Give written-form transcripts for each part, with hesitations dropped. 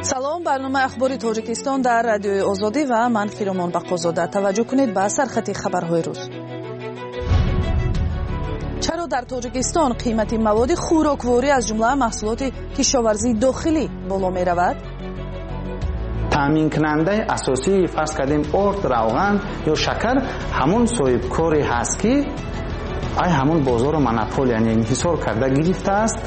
салом, барнома ахбори тоҷикистон дар радиои озодӣ ва ман Фиромон Бақозода. таваҷҷӯҳ кунед ба сархати хабарҳои рӯз. чаро дар тоҷикистон қимати маводи хӯрокворӣ аз ҷумла маҳсулоти кишоварзии дохилӣ боло меравад? таъминкунандаи асосии фарз кардем орд, равған ё шакар ҳамон соҳибкоре ҳаст, ки ай ҳамон бозору монополия инҳисор карда гирифтааст.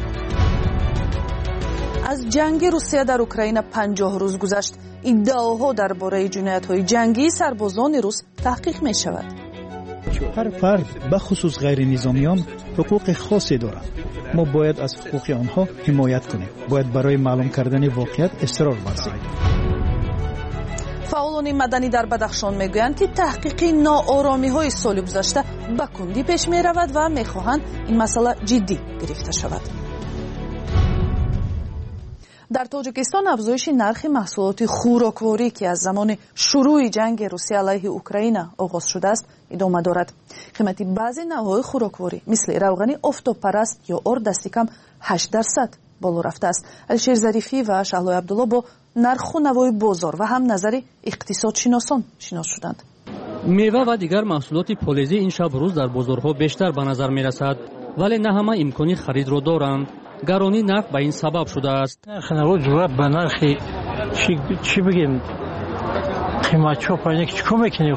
аз ҷанги Русия дар Украина 50 рӯз гузашт. иддаоҳо дар бораи ҷиноятҳои ҷангии сарбозони рус таҳқиқ мешавад. ҳар фард бахусус ғайринизомиён ҳуқуқи хосе дорад. мо бояд аз ҳуқуқи онҳо ҳимоят кунем. бояд барои маълум кардани воқеият истирор варзем. фаъолони маданӣ дар Бадахшон мегӯянд, ки таҳқиқи нооромиҳои соли гузашта ба кундӣ пеш меравад ва мехоҳанд ин масъала ҷиддӣ гирифта шавад. дар тоҷикистон афзоиши нархи маҳсулоти хӯрокворӣ, ки аз замони шурӯи ҷанги Русия алайҳи Украина оғоз шудааст, идома дорад. қимати баъзе навъҳои хӯрокворӣ мисли равғани офтобпараст ё орд дасти кам 8% боло рафтааст. Алишер Зарифӣ ва Шаҳлои Абдулло бо нарху навои бозор ва ҳам назари иқтисодшиносон шинос шуданд. мева ва дигар маҳсулоти полезӣ ин шаб рӯз дар бозорҳо бештар ба назар мерасад, вале на ҳама имкони харидро доранд. гаронӣ нарх ба ин сабаб шудааст. ба нархи чӣ бигем қиматчо пайник чико мекунем.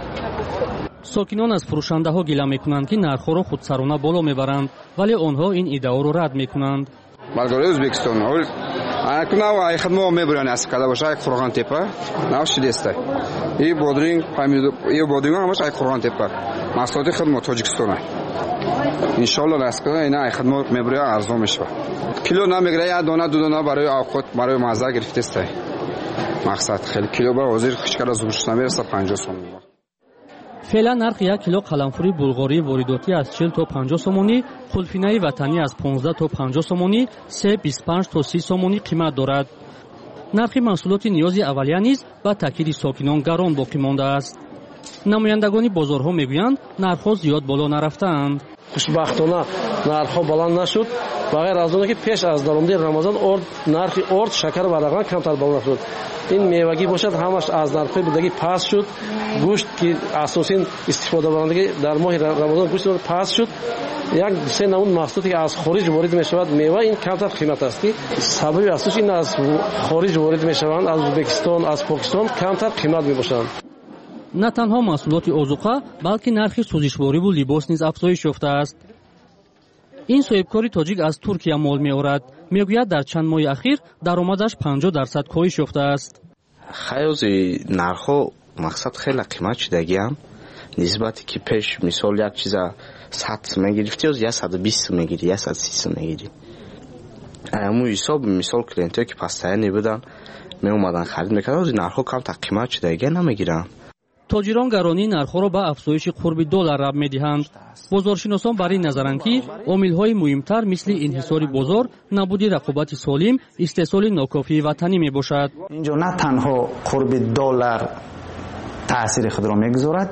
сокинон аз фурӯшандаҳо гила мекунанд, ки нархҳоро худсарона боло мебаранд, вале онҳо ин иддаоро рад мекунанд. Болгория Ӯзбекистон акнав ай хидмо мебуран аз када боша ай Қурған тепа нав шидеста и бодринг помидор и бодринг ҳамаш ай Қурған тепа маҳсулоти хидмо Тоҷикистон иншоалло раскада ина ай хидмо мебуря арзон мешава. Кило намегира я дона ду дона барои авқот барои мазза гирифтеста. мақсад хел кило ба ҳозир хичкара зурш намераса 50 сом. феълан нарх 1 кило қаламфури булғории воридотӣ аз 40 то 50 сомонӣ, хулфинаи ватанӣ аз 15 то 50 сомонӣ, себ 25 то 30 сомонӣ қимат дорад. нархи маҳсулоти ниёзи аввалия низ ба таъкиди сокинон гарон боқӣ мондааст. намояндагони бозорҳо мегӯянд, нархҳо зиёд боло нарафтаанд. хушбахтона нархҳо баланд нашуд. ба ғайр аз оне ки пеш аз даромади рамазон нархи орд, шакар ва равған камтар баланд шуд. ин мевагӣ бошад ҳамаш аз нархҳои будагӣ паст шуд. гӯшт ки асосин истифодабарандагӣ дар моҳи рамазон гӯшт паст шуд. як се намуд маҳсулоте ки аз хориҷ ворид мешавад мева ин камтар қимат аст, ки сабаби асосӣ ин аз хориҷ ворид мешаванд, аз Ӯзбекистон, аз Покистон камтар қимат мебошанд. на танҳо маҳсулоти озуқа, балки нархи сӯзишвориву либос низ афзоиш ёфтааст. ин соҳибкори тоҷик аз Туркия мол меорад. мегӯяд дар чанд моҳи ахир даромадаш 50% коҳиш ёфтааст. хайози нархҳо мақсад хеле қимат шудагиам. нисбате ки пеш мисол як чиза 100 мегирифти ё 120 мегири, 130 мегири. аммо ҳисоб мисол клиентҳое ки постоянно будан меомадан харид мекарданд, нархҳо камтар қимат шудагия намегиранд. тоҷирон гаронии нархҳоро ба афзоиши қурби $1 раб медиҳанд. бозоршиносон бар ин назаранд, ки омилҳои муҳимтар мисли инҳисори бозор, набуди рақобати солим, истеҳсоли нокофии ватанӣ мебошад. инҷо на танҳо қурби $1 таъсири худро мегузорад,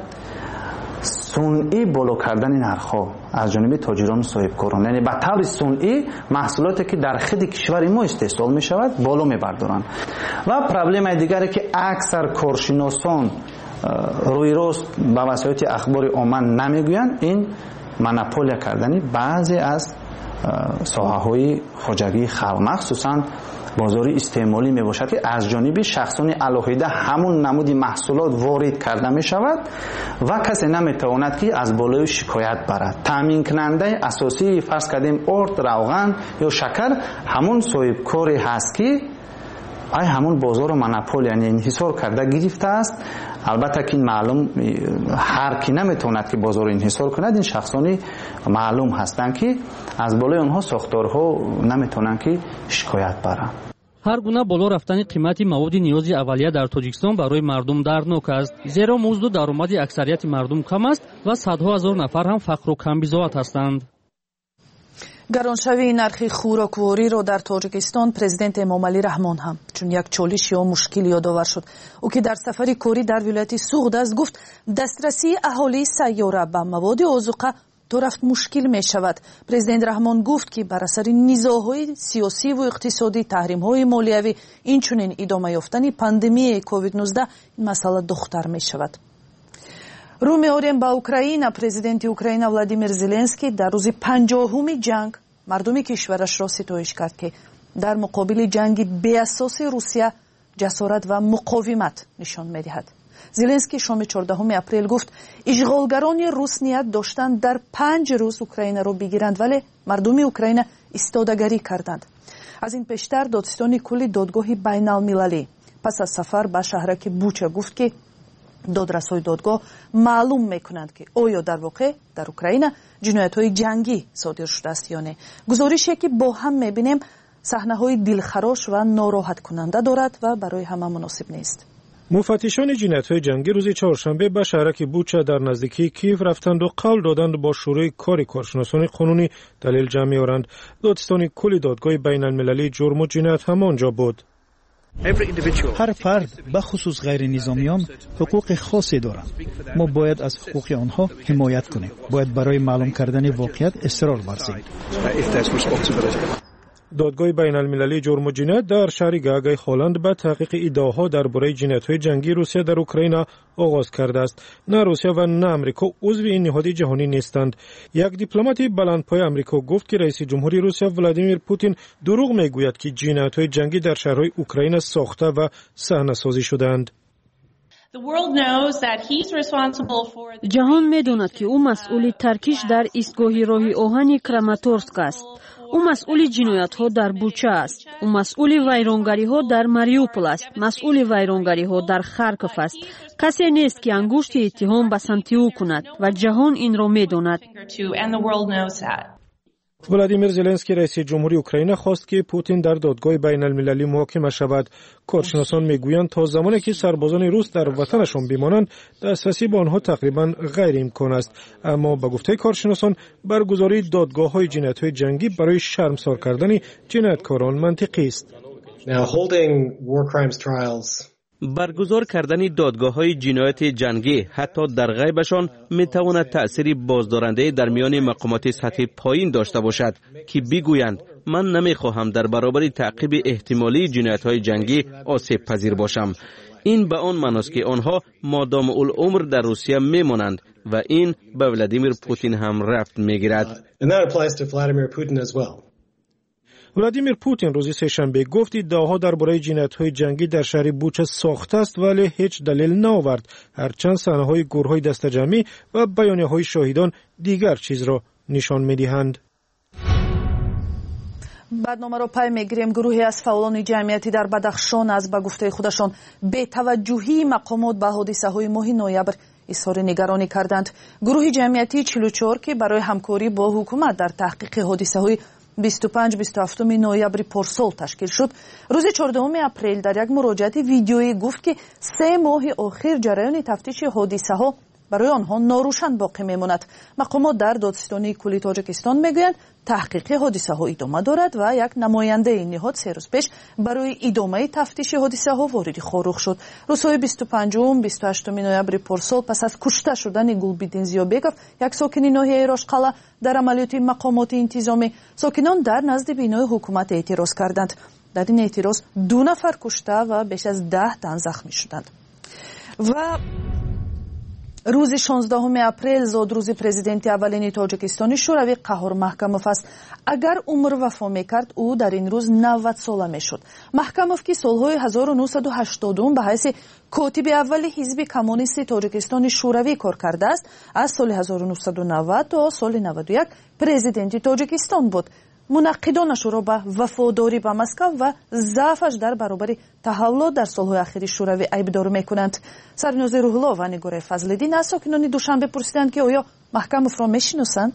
сунъӣ боло кардани нархҳо аз ҷониби тоҷирону соҳибкорон, яъне ба таври сунъӣ маҳсулоте ки дар хиди кишвари мо истеҳсол мешавад боло мебардоранд. ва проблемаи дигаре ки аксар коршиносон рӯи рост ба васоити ахбори омма намегӯянд, ин монополия кардани баъзе аз соҳаҳои хоҷагии халқ, махсусан бозори истеъмолӣ мебошад, ки аз ҷониби шахсони алоҳида ҳамун намуди маҳсулот ворид карда мешавад ва касе наметавонад ки аз болои шикоят барад. таъминкунандаи асосии фарз кардем орд, равған ё шакар ҳамун соҳибкоре ҳаст, ки ай ҳамун бозору монополия инҳисор карда гирифтааст. албатта ки маълум ҳар ки наметавонад ки бозор инҳисор кунад, ин шахсони маълум ҳастанд, ки аз болои онҳо сохторҳо наметавонанд ки шикоят баранд. ҳар гуна боло рафтани қимати маводи ниёзи аввалия дар Тоҷикистон барои мардум дарднок аст, зеро музду даромади аксарияти мардум кам аст ва садҳо ҳазор нафар ҳам фақру камбизоат ҳастанд. гароншавии нархи хӯроквориро дар Тоҷикистон президент Эмомалӣ Раҳмон ҳам чун як чолиш ё мушкил ёдовар шуд. ӯ ки дар сафари корӣ дар вилояти Суғд аст, гуфт дастрасии аҳолии сайёра ба маводи озуқа то рафт мушкил мешавад. Президент Раҳмон гуфт ки бар асари низоъҳои сиёсиву иқтисодӣ, таҳримҳои молиявӣ, инчунин идома ёфтани пандемияи COVID-19 ин масъала духтар мешавад. рӯ меорем ба Украина. Президенти Украина Владимир Зеленский дар рӯзи 50-уми ҷанг мардуми кишварашро ситоиш кард ки дар муқобили ҷанги беасоси Русия ҷасорат ва муқовимат нишон медиҳад. Зеленский шоми 14 апрел гуфт ишғолгарони рус ният доштанд дар 5 рӯз Украинаро бигиранд, вале мардуми Украина истодагарӣ карданд. аз ин пештар додистони кулли додгоҳи байналмилалӣ пас аз сафар ба шаҳраки Буча гуфт ки додрасои додгоҳ маълум мекунанд ки оё дар воқеъ дар Украина ҷиноятҳои ҷангӣ содир шудааст ё не. гузорише ки бо ҳам мебинем саҳнаҳои дилхарош ва нороҳаткунанда дорад ва барои ҳама муносиб нест. муфаттишони ҷиноятҳои ҷангӣ рӯзи чоршанбе ба шаҳраки Буча дар наздикии Киев рафтанду қавл доданд бо шӯрӯи кори коршиносони қонунӣ далел ҷамъ меоранд. додистони кулли додгоҳи байналмилалии ҷурму ҷиноят ҳам он ҷо буд. ҳар фард ба хусус ғайринизомиён ҳуқуқи хосе доранд. мо бояд аз ҳуқуқи онҳо ҳимоят кунем. бояд барои маълум кардани воқеият исрор варзем. додгоҳи байналмилалии ҷурму ҷиноят дар шаҳри Гаагай Холланд ба таҳқиқи иддаоҳо дар бораи ҷиноятҳои ҷангии Русия дар Украина оғоз кардааст. на Русия ва на Амрико узви ин ниҳоди ҷаҳонӣ нестанд. як дипломати баландпои Амрико гуфт ки раиси ҷумҳури Русия Владимир Путин дурӯғ мегӯяд ки ҷиноятҳои ҷангӣ дар шаҳрҳои Украина сохта ва саҳнасозӣ шудаанд. ҷаҳон медонад ки ӯ масъули таркиш дар истгоҳи роҳи оҳани Краматорск аст. ӯ масъули ҷиноятҳо дар Буча аст. ӯ масъули вайронгариҳо дар Мариупол аст. масъули вайронгариҳо дар Харков аст. касе нест ки ангушти иттиҳом ба самти ӯ кунад ва ҷаҳон инро медонад. владимир зеленский раиси ҷумҳури Украина хост ки Путин дар додгоҳи байналмилалӣ муҳокима шавад. коршиносон мегӯянд то замоне ки сарбозони рус дар ватанашон бимонанд дастрасӣ ба онҳо тақрибан ғайриимкон аст. аммо ба гуфтаи коршиносон баргузории додгоҳҳои ҷиноятҳои ҷангӣ барои шармсор кардани ҷинояткорон мантиқист. баргузор кардани додгоҳҳои ҷинояти ҷангӣ ҳатто дар ғайбашон метавонад таъсири боздорандае дар миёни мақомоти сатҳи поин дошта бошад ки бигӯянд ман намехоҳам дар баробари таъқиби эҳтимолии ҷиноятҳои ҷангӣ осебпазир бошам. ин ба он маъност ки онҳо модомулъумр дар Русия мемонанд ва ин ба Владимир Путин ҳам рафт мегирад. владимир Путин рӯзи сешанбе гуфт иддаоҳо дар бораи ҷиноятҳои ҷангӣ дар шаҳри Буча сохта аст, вале ҳеҷ далел наовард, ҳарчанд саҳнаҳои гурӯҳҳои дастаҷамъӣ ва баёнияҳои шоҳидон дигар чизро нишон медиҳанд. баъдномаро пай мегирем. гурӯҳе аз фаъолони ҷамъияти дар Бадахшон аз ба гуфтаи худашон бетаваҷҷӯҳии мақомот ба ҳодисаҳои моҳи ноябр изҳори нигаронӣ карданд. гурӯҳи ҷамъиятии 44 ки барои ҳамкорӣ бо ҳукумат дар таҳқиқи ҳодисаҳои 25-27 ноябри порсол ташкил шуд. рӯзи 14 апрел дар як муроҷиати видеоӣ гуфт ки 3 моҳи охир ҷараёни тафтиши ҳодисаҳо барои онҳо норӯшан боқӣ мемонад. мақомот дар додистони кулли Тоҷикистон мегӯянд таҳқиқи ҳодисаҳо идома дорад ва як намояндаи ниҳод 3 рӯз пеш барои идомаи тафтиши ҳодисаҳо вориди Хорух шуд. рӯзҳои 25-28 ноябри порсол пас аз кушта шудани Гулбиддин Зиёбеков, як сокини ноҳияи Рошқала, дар амалиёти мақомоти интизомӣ, сокинон дар назди бинои ҳукумат эътироз карданд. дар ин эътироз 2 нафар кушта ва беш аз 10 тан захмӣ шуданд. ва рӯзи 16 апрел зодрӯзи президенти аввалини Тоҷикистони шӯравӣ Қаҳор Маҳкамов аст. агар умр вафо мекард, ӯ дар ин рӯз 90 сола мешуд. Маҳкамов ки солҳои 1980 ба ҳайси котиби аввали ҳизби коммунисти Тоҷикистони шӯравӣ кор кардааст, аз соли 1990 то соли 91 президенти Тоҷикистон буд. мунаққидонаш ӯро ба вафодорӣ ба Москав ва заъфаш дар баробари таҳаввулот дар солҳои ахири шӯравӣ айбдор мекунанд. сарниёзи Рӯҳулло ва Нигораи Фазлиддин аз сокинони Душанбе пурсиданд ки оё Маҳкамовро мешиносанд.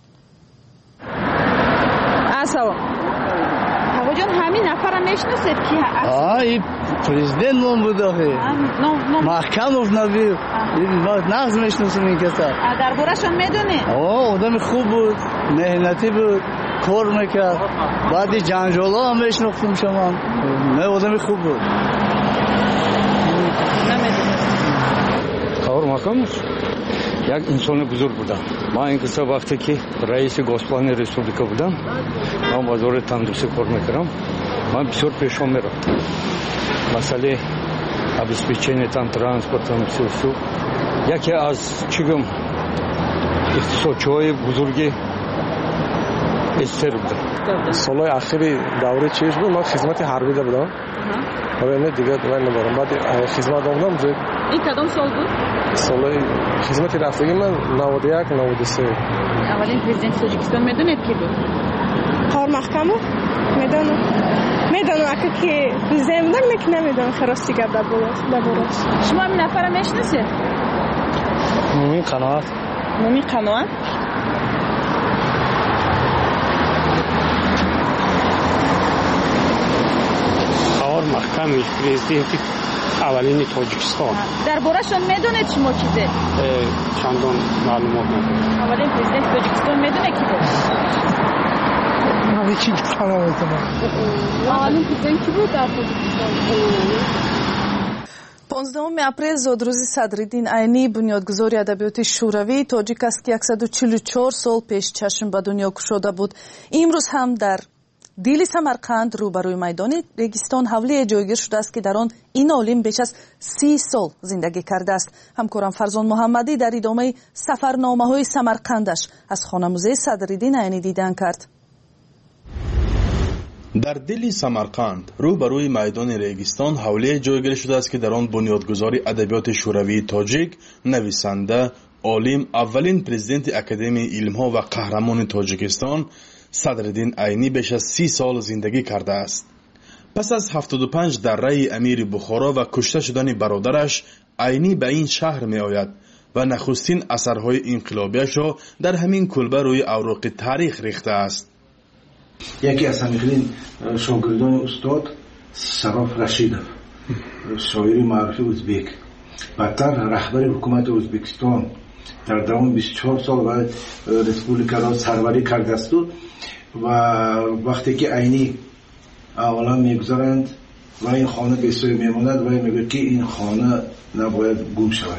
Асалом. ҳавоҷон ҳамин нафара мешиносед ки ин президент ном буд охе. Маҳкамов наби. нағз мешиносам ин каса. дар борашон медонед? одами хуб буд, меҳнатӣ буд. کار میکرد بعدی جنجالا هم میشناختم شما نه آدمی خوب بود نمیدونم کار مکمش یک انسان بزرگ بودم. من این قصه وقتی که رئیس گازپلان ریسپوبلیکا بودم، من وزارت تندرستی کار میکردم، من بسیار پیشام میرفت. مسئله обеспечение ترانسپورت سو یکی از چیگم اقتصادچی‌های بزرگی استر بودم. سالهای اخیری دوره چیش بود، من خدمت حربی ده بودم. حالا دیگه من ندارم. بعد خدمت دادم. این کدام سال بود؟ سالهای خدمت رفتگی من 91 93. اولین پرزیدنت تاجیکستان میدونید کی بود؟ قار محکمو میدونم اگه که پرزیدنت بودن میکنم نمیدونم خراستی گرد دربارش. شما همین نفر میشناسید؟ مومین قناعت. مومین قناعت؟ قار محکم پرزیدنت اولین تاجیکستان. دربارشون میدونید شما چیزه؟ چندان معلومات ندارم. اولین پرزیدنت تاجیکستان میدونه کی بود؟ من چیزی فهمیدم. اولین پرزیدنت کی بود در تاجیکستان؟ 15 اپریل زاد روزی صدرالدین عینی بنیادگذار ادبیات شوروی تاجیک است که 144 سال پیش چشم به دنیا گشوده بود. امروز هم در دیل سمرقند روبروی میدان ریگستان حوله جایگیر شده است که در آن این عالم بیش از 30 سال زندگی کرده است. همکارم فرزان محمدی در ادامه سفرنامه‌های سمرقندش از خانه موزه صدرالدین عینی دیدن کرد. در دل سمرقند روبروی میدان ریگستان حوله جایگیر شده است که در آن بنیادگذار ادبیات شوروی تاجیک، نویسنده، عالم، اولین پرزیدنت اکادمی علم‌ها و قهرمان تاجیکستان صدرالدین عینی بیش از 30 سال زندگی کرده است. پس از 75 دره امیر بخارا و کشته شدن برادرش، عینی به این شهر می آید و نخستین اثرهای انقلابیش را در همین کلبه روی اوراق تاریخ ریخته است. یکی از همیخلین شاگردان استاد سراف رشیدов، شاعر معروف ازبک، بعدتر رهبر حکومت ازبکستان در دوام 24 سال بعد ریسپوبلیکا را سروری کرده است و وقتی که عینی اولا میگذارند و این خانه بسیار میماند و میگه که این خانه نباید گم شود.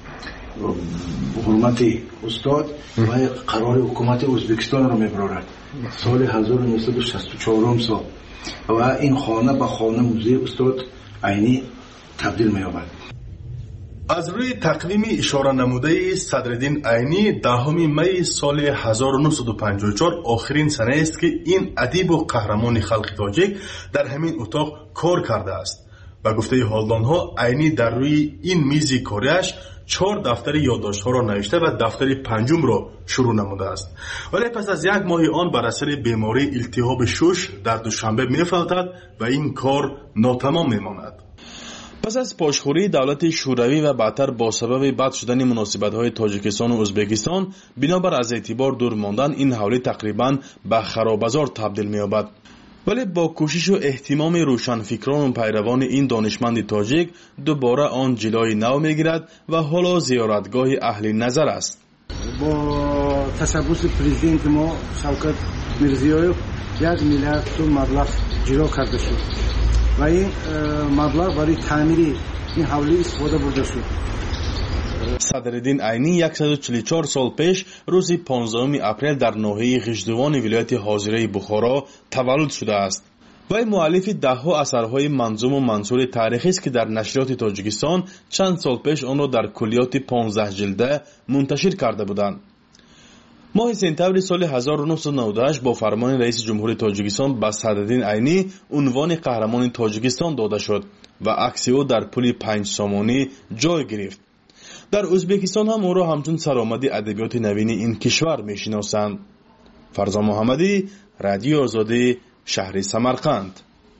حرمت استاد و قرار حکومت ازبکستان را میبرارد. سال 1964 سال و این خانه به خانه موزه استاد عینی تبدیل می‌یابد. از روی تقویم اشاره نموده صدرالدین عینی 10 می سال 1954 آخرین سنه است که این ادیب و قهرمان خلق تاجیک در همین اتاق کار کرده است. به گفته حالدانها عینی در روی این میز کاریش 4 دفتر یادداشت‌ها را نوشته و دفتر پنجم را شروع نموده است. ولی پس از 1 ماه آن بر اثر بیماری التهاب شش در دوشنبه می‌فوتد و این کار ناتمام می‌ماند. پس از پاشخوری دولت شوروی و بعدتر با سبب بد شدن مناسبت‌های تاجیکستان و ازبکستان بنابر از اعتبار دور ماندن این حوله تقریباً به خرابزار تبدیل می‌یابد. ولی با کوشش و اهتمام روشنفکران و پیروان این دانشمند تاجیک دوباره آن جلوی نو می‌گیرد و حالا زیارتگاه اهل نظر است. با تشبث پرزیدنت ما شوکت میرزیویف 1 میلیارد سوم مبلغ جلو کرده شد و این مبلغ برای تعمیر این حوله استفاده برده شد. صدرالدین عینی 144 سال پیش روز 15 اپریل در ناحیه غشدوان ولایت حاضره بخارا تولد شده است. وی مؤلف ده‌ها اثرهای منظوم و منثور تاریخی است که در نشریات تاجیکستان چند سال پیش آن را در کلیات 15 جلده منتشر کرده بودند. ماه سپتامبر سال 1998 با فرمان رئیس جمهور تاجیکستان به صدرالدین عینی عنوان قهرمان تاجیکستان داده شد و عکس او در پل 5 سامانی جای گرفت. در ازبکستان هم او را همچون سرآمد ادبیات نوین این کشور میشناسند. فرزان محمدی، رادیو آزادی، شهر سمرقند.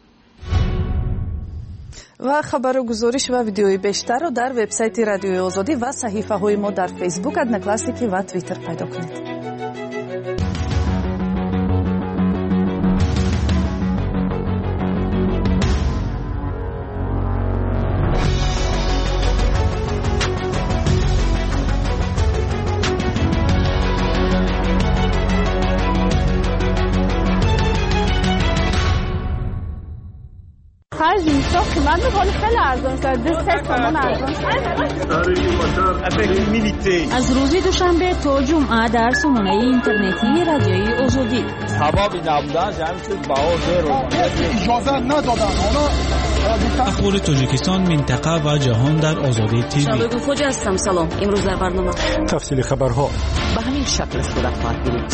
و خبر و گزارش و ویدیوی بیشتر را در وبسایت رادیوی آزادی و صحیفه های ما در فیسبوک، ادنکلاسیکی و توییتر پیدا کنید. هر زمستان قیمت میکنه خیلی ارزان است. 3 تومان ارزان. از روز دوشنبه تا جمعه در سامانه اینترنتی رادیوی آزادی. اخبار تاجیکستان، منطقه و جهان در آزادی تیوی. شباب خوج هستم. سلام. امروز در برنامه تفصیل خبرها به همین شکل صورت خواهد گرفت.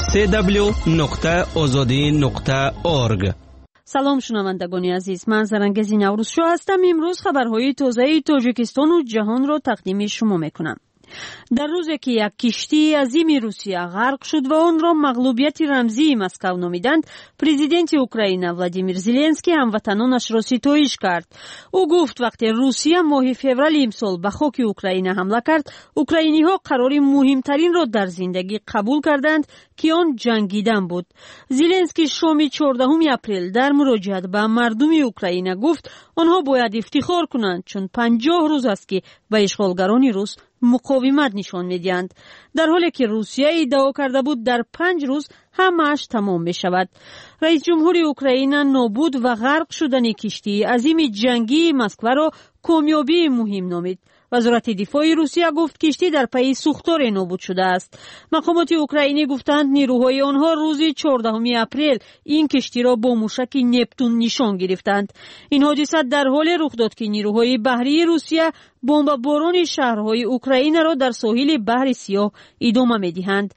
www.azadi.org. سلام شنوندگان عزیز، من زرنگزی نوروز شو هستم. امروز خبرهای تازه تاجیکستان و جهان را تقدیم شما میکنم. در روزی که یک کشتی عظیم روسیه غرق شد و آن را مغلوبیت رمزی مسکو نامیدند، پرزیدنت اوکراین ولادیمیر زلنسکی هموطنانش را ستایش کرد. او گفت وقتی روسیه ماه فوریه امسال به خاک اوکراین حمله کرد، اوکراینی ها قرار مهمترین را در زندگی قبول کردند که آن جنگیدن بود. زلنسکی شام 14 اپریل در مراجعت به مردم اوکراین گفت آنها باید افتخار کنند چون 50 روز است که به اشغالگران روس مقاومت نشان می‌دهند، در حالی که روسیه ادعا کرده بود در 5 روز همه‌اش تمام می‌شود. رئیس جمهور اوکراین نابود و غرق شدن کشتی عظیم جنگی مسکو را کامیابی مهم نامید. وزارت دفاع روسیه گفت کشتی در پی سوختار نابود شده است. مقامات اوکراینی گفتند نیروهای آنها روز 14 اپریل این کشتی را با موشک نپتون نشان گرفتند. این حادثه در حال رخ داد که نیروهای بحری روسیه بمباران شهرهای اوکراین را در ساحل بحر سیاه ادامه می‌دهند.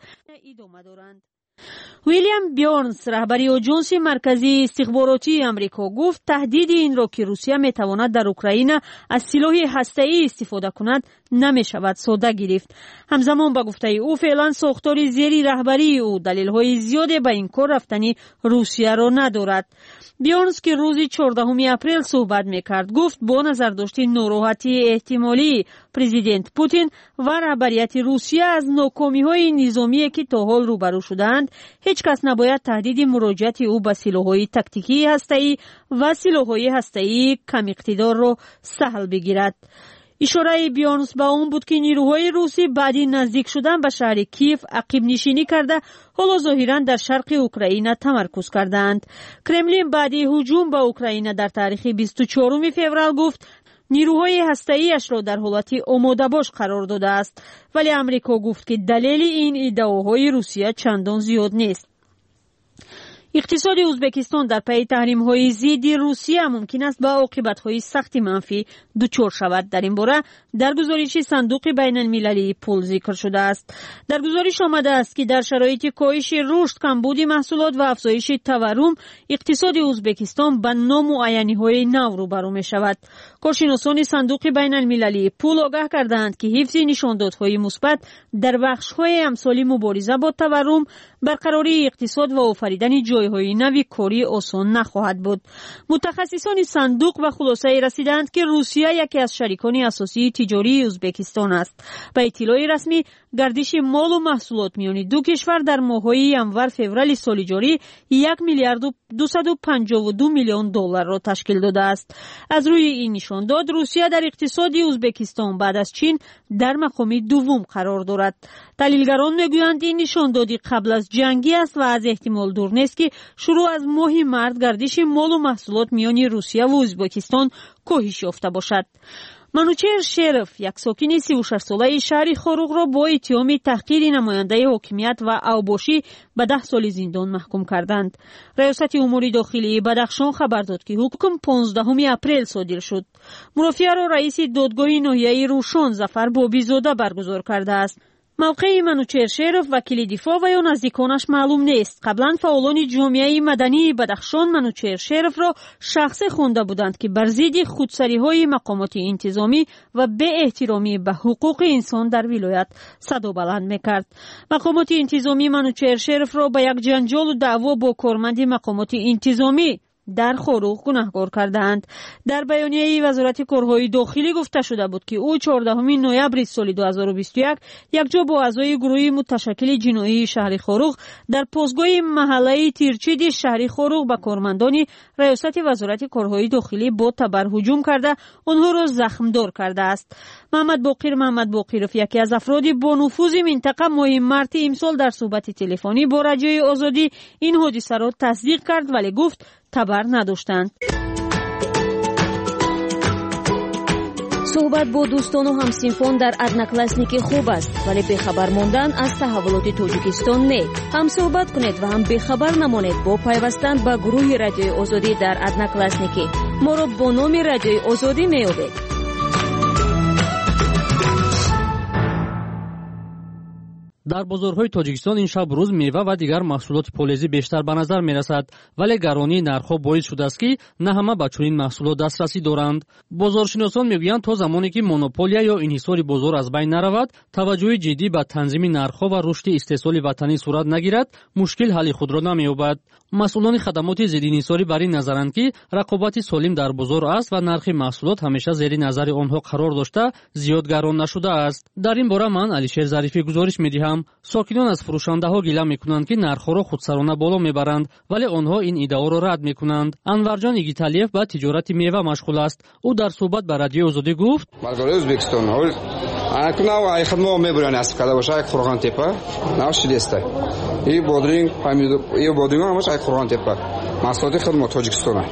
ویلیام بیورنز رهبری آژانس مرکزی استخباراتی آمریکا گفت تهدید این را که روسیه میتواند در اوکراین از سلاح هسته‌ای استفاده کند نمیشود ساده گرفت. همزمان با گفته او فعلا ساختار زیر رهبری او دلیل‌های زیادی به این کار رفتن روسیه را ندارد. بیورنز که روز 14 اپریل صحبت میکرد گفت با نظر داشتن ناراحتی احتمالی پرزیدنت پوتین و رهبریت روسیه از ناکامی‌های نظامی که تا حال روبرو شدند، هیچ کس نباید تهدید مراجعت او به سلاح‌های تاکتیکی هسته‌ای و سلاح‌های هسته‌ای کم اقتدار را سهل بگیرد. اشاره بیورنز به اون بود که نیروهای روسی بعدی نزدیک شدن به شهر کیف عقب نشینی کرده حالا ظاهراً در شرق اوکراین تمرکز کردند. کرملین بعدی هجوم به اوکراین در تاریخ 24 فوریه گفت نیروهای هسته‌ایش را در حالت آماده باش قرار داده است، ولی آمریکا گفت که دلیل این ادعاهای روسیه چندان زیاد نیست. اقتصاد ازبکستان در پی تحریم‌های ضد روسیه ممکن است به عاقبت‌های سخت منفی دچار شود. در این باره در گزارش صندوق بین‌المللی پول ذکر شده است. در گزارش آمده است که در شرایط کاهش رشد، کمبود محصولات و افزایش تورم، اقتصاد ازبکستان به نامعینی‌های نو روبرو می‌شود. کارشناسان صندوق بین‌المللی پول آگاه کردند که حفظ نشاندادهای مثبت در بخش‌های امثال مبارزه با تورم، برقراری اقتصاد و آفریدن جایهای نوی کاری آسان نخواهد بود. متخصصان صندوق به خلاصه رسیدند که روسیه یکی از شریکان اساسی تجاری ازبکستان است. به اطلاع رسمی گردش مال و محصولات میان دو کشور در ماه‌های ینور فوریه سال جاری 1 میلیارد و 252 میلیون دلار را تشکیل داده است. از روی این نشانداد روسیه در اقتصاد ازبکستان بعد از چین در مقام دوم قرار دارد. تحلیلگران میگویند این نشاندادی قبل از جنگی است و از احتمال دور نیست که شروع از ماه مارس گردش مال و محصولات میان روسیه و ازبکستان کاهش یافته باشد. منوچهر شرف، یک ساکن 36 ساله شهر خاروق را با اتهام تحقیر نماینده حاکمیت و اوباشی به 10 سال زندان محکوم کردند. ریاست امور داخلی بدخشان خبر داد که حکم 15 اپریل صادر شد. مرافعه را رئیس دادگاه ناحیه روشن ظفر بابیزاده برگزار کرده است. موقع منوچهر شرف وکیل دفاع و یا نزدیکانش معلوم نیست. قبلا فعالان جامعه مدنی بدخشان منوچهر شرف را شخصی خوانده بودند که بر ضد خودسری‌های مقامات انتظامی و بی احترامی به حقوق انسان در ولایت صدا بلند می‌کرد. مقامات انتظامی منوچهر شرف را به یک جنجال و دعوا با کارمند مقامات انتظامی در خاروق گناهکار کردند. در بیانیه وزارت کارهای داخلی گفته شده بود که او 14 نوامبر سال 2021 یکجا با اعضای گروه متشکل جنایی شهر خاروق در پاسگاه محله تیرچید شهر خاروق به کارمندان ریاست وزارت کارهای داخلی با تبر هجوم کرده آنها را زخمدار کرده است. محمد باقرов یکی از افراد با نفوذ منطقه ماه مارس امسال در صحبت تلفنی با رادیوی آزادی این حادثه را تصدیق کرد، ولی گفت تبر نداشتند. суҳбат бо дӯстону ҳамсинфон дар одноклассники хуб аст, вале бехабар мондан аз таҳаввулоти тоҷикистон не. ҳам суҳбат кунед ва ҳам бехабар намонед бо пайвастан ба гурӯҳи радиои озодӣ дар одноклассники. моро бо номи радиои озодӣ меёбед. дар бозорҳои тоҷикистон ин шаб рӯз мева ва дигар маҳсулоти полезӣ бештар ба назар мерасад, вале гаронии нархҳо боис шудааст ки на ҳама ба чунин маҳсулот дастрасӣ доранд. бозоршиносон мегӯянд то замоне ки монополия ё инҳисори бозор аз байн наравад, таваҷҷӯҳи ҷиддӣ ба танзими нархҳо ва рушди истеҳсоли ватанӣ сурат нагирад, мушкил ҳалли худро намеёбад. масъулони хадамоти зиддинҳисорӣ бар ин назаранд ки рақобати солим дар бозор аст ва нархи маҳсулот ҳамеша зери назари онҳо қарор дошта зиёд гарон нашудааст. дар ин бора ман Алишер Зарифӣ гузориш медиҳам. сокинон аз фурӯшандаҳо гила мекунанд ки нархҳоро худсарона боло мебаранд, вале онҳо ин иддаоро рад мекунанд. Анварҷон Игиталиев ба тиҷорати мева машғул аст. ӯ дар суҳбат ба радиои озодӣ гуфт: محصولات خدمات تاجیکستانه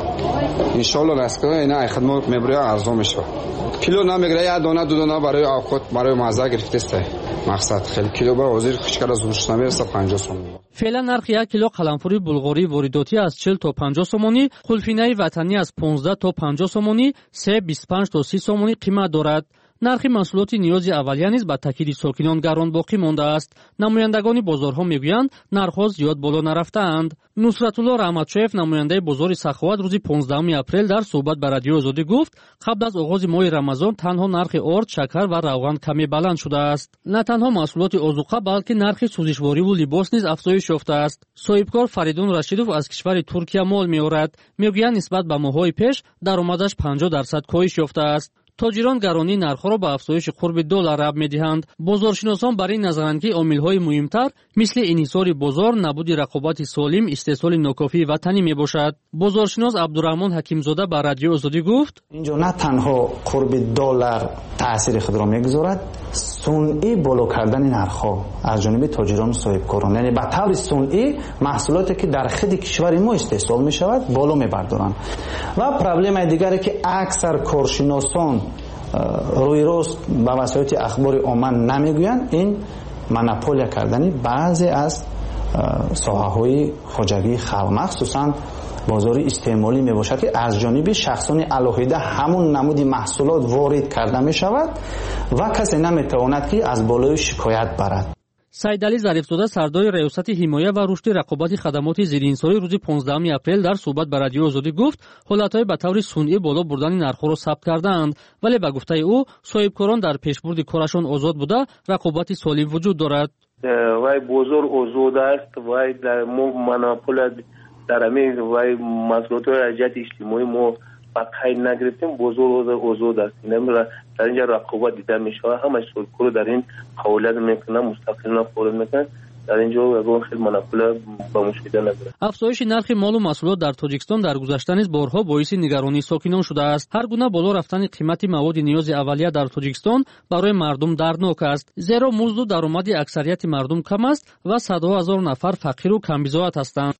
ان شاء الله رسکن اینا خدمات میبره ارزان میشه کیلو نمیگیره یا دانه دو دانه برای اوقات برای مزه گرفته است مقصد خیلی کیلو برای حاضر خشکار از روش نمیرسه 50 سوم. فعلا نرخ 1 کیلو قلمفوری بلغاری وارداتی از 40 تا 50 سومانی، قلفینه وطنی از 15 تا 50 سومانی، سه 25 تا 30 سومانی قیمت دارد. нархи маҳсулоти ниёзи аввалия низ ба таъкиди сокинон гарон боқӣ мондааст. намояндагони бозорҳо мегӯянд нархҳо зиёд боло нарафтаанд. нусратулло раҳматшоев намояндаи бозори саховат рӯзи 15 апрел дар суҳбат ба радиои озодӣ гуфт: қабл аз оғози моҳи рамазон танҳо нархи орд, шакар ва равған каме баланд шудааст. на танҳо маҳсулоти озуқа, балки нархи сӯзишвориву либос низ афзоиш ёфтааст. соҳибкор Фаридун Рашидов аз кишвари Туркия мол меорад. мегӯянд нисбат ба моҳҳои пеш даромадаш 50% коҳиш ёфтааст. тоҷирон гаронии нархҳоро ба афзоиши қурби $1 раб медиҳанд. бозоршиносон бар ин назаранд ки омилҳои муҳимтар мисли инҳисори бозор, набуди рақобати солим, истеҳсоли нокофии ватанӣ мебошад. бозоршинос Абдураҳмон Ҳакимзода ба радиои озодӣ гуфт: инҷо на танҳо қурби $1 таъсири худро мегузорад, сунъӣ боло кардани нархҳо аз ҷониби тоҷирону соҳибкорон, яъне ба таври сунъӣ маҳсулоте ки дар хиди кишвари мо истеҳсол мешавад боло мебардоранд. ва проблемаи дигаре ки аксар коршиносон рӯи рост ба васоити ахбори омма намегӯянд, ин монополия кардани баъзе аз соҳаҳои хоҷагии халқ, махсусан бозори истеъмолӣ мебошад ки аз ҷониби шахсони алоҳида ҳамун намуди маҳсулот ворид карда мешавад ва касе наметавонад ки аз болои шикоят барад. Саидали Зарифзода сардори раёсати ҳимоя ва рушди рақобати хадамоти зиддинҳисорӣ рӯзи 15 апрел дар суҳбат ба радиои озодӣ гуфт: ҳолатҳои ба таври сунъӣ боло бурдани нархҳоро сабт кардаанд, вале ба гуфтаи ӯ соҳибкорон дар пешбурди корашон озод буда рақобати солим вуҷуд дорад. вай бозор озод аст, вай мо монополия дар ҳамин вай масъулиятҳои ҳаҷати иҷтимоӣ мо ба қайд нагирифтем. бозор озод аст, дар инҷа рақобат дида мешавад, ҳамаи соҳибкор дар ин фаъолият мекунад, мустақилона фаъолият мекунад. дар инҷо ягон хел монополия ба мушоҳида надорад. афзоиши нархи молу маҳсулот дар тоҷикистон дар гузашта низ борҳо боиси нигаронии сокинон шудааст. ҳар гуна боло рафтани қимати маводи ниёзи аввалия дар тоҷикистон барои мардум дарднок аст, зеро музду даромади аксарияти мардум кам аст ва садҳо ҳазор нафар фақиру камбизоат ҳастанд.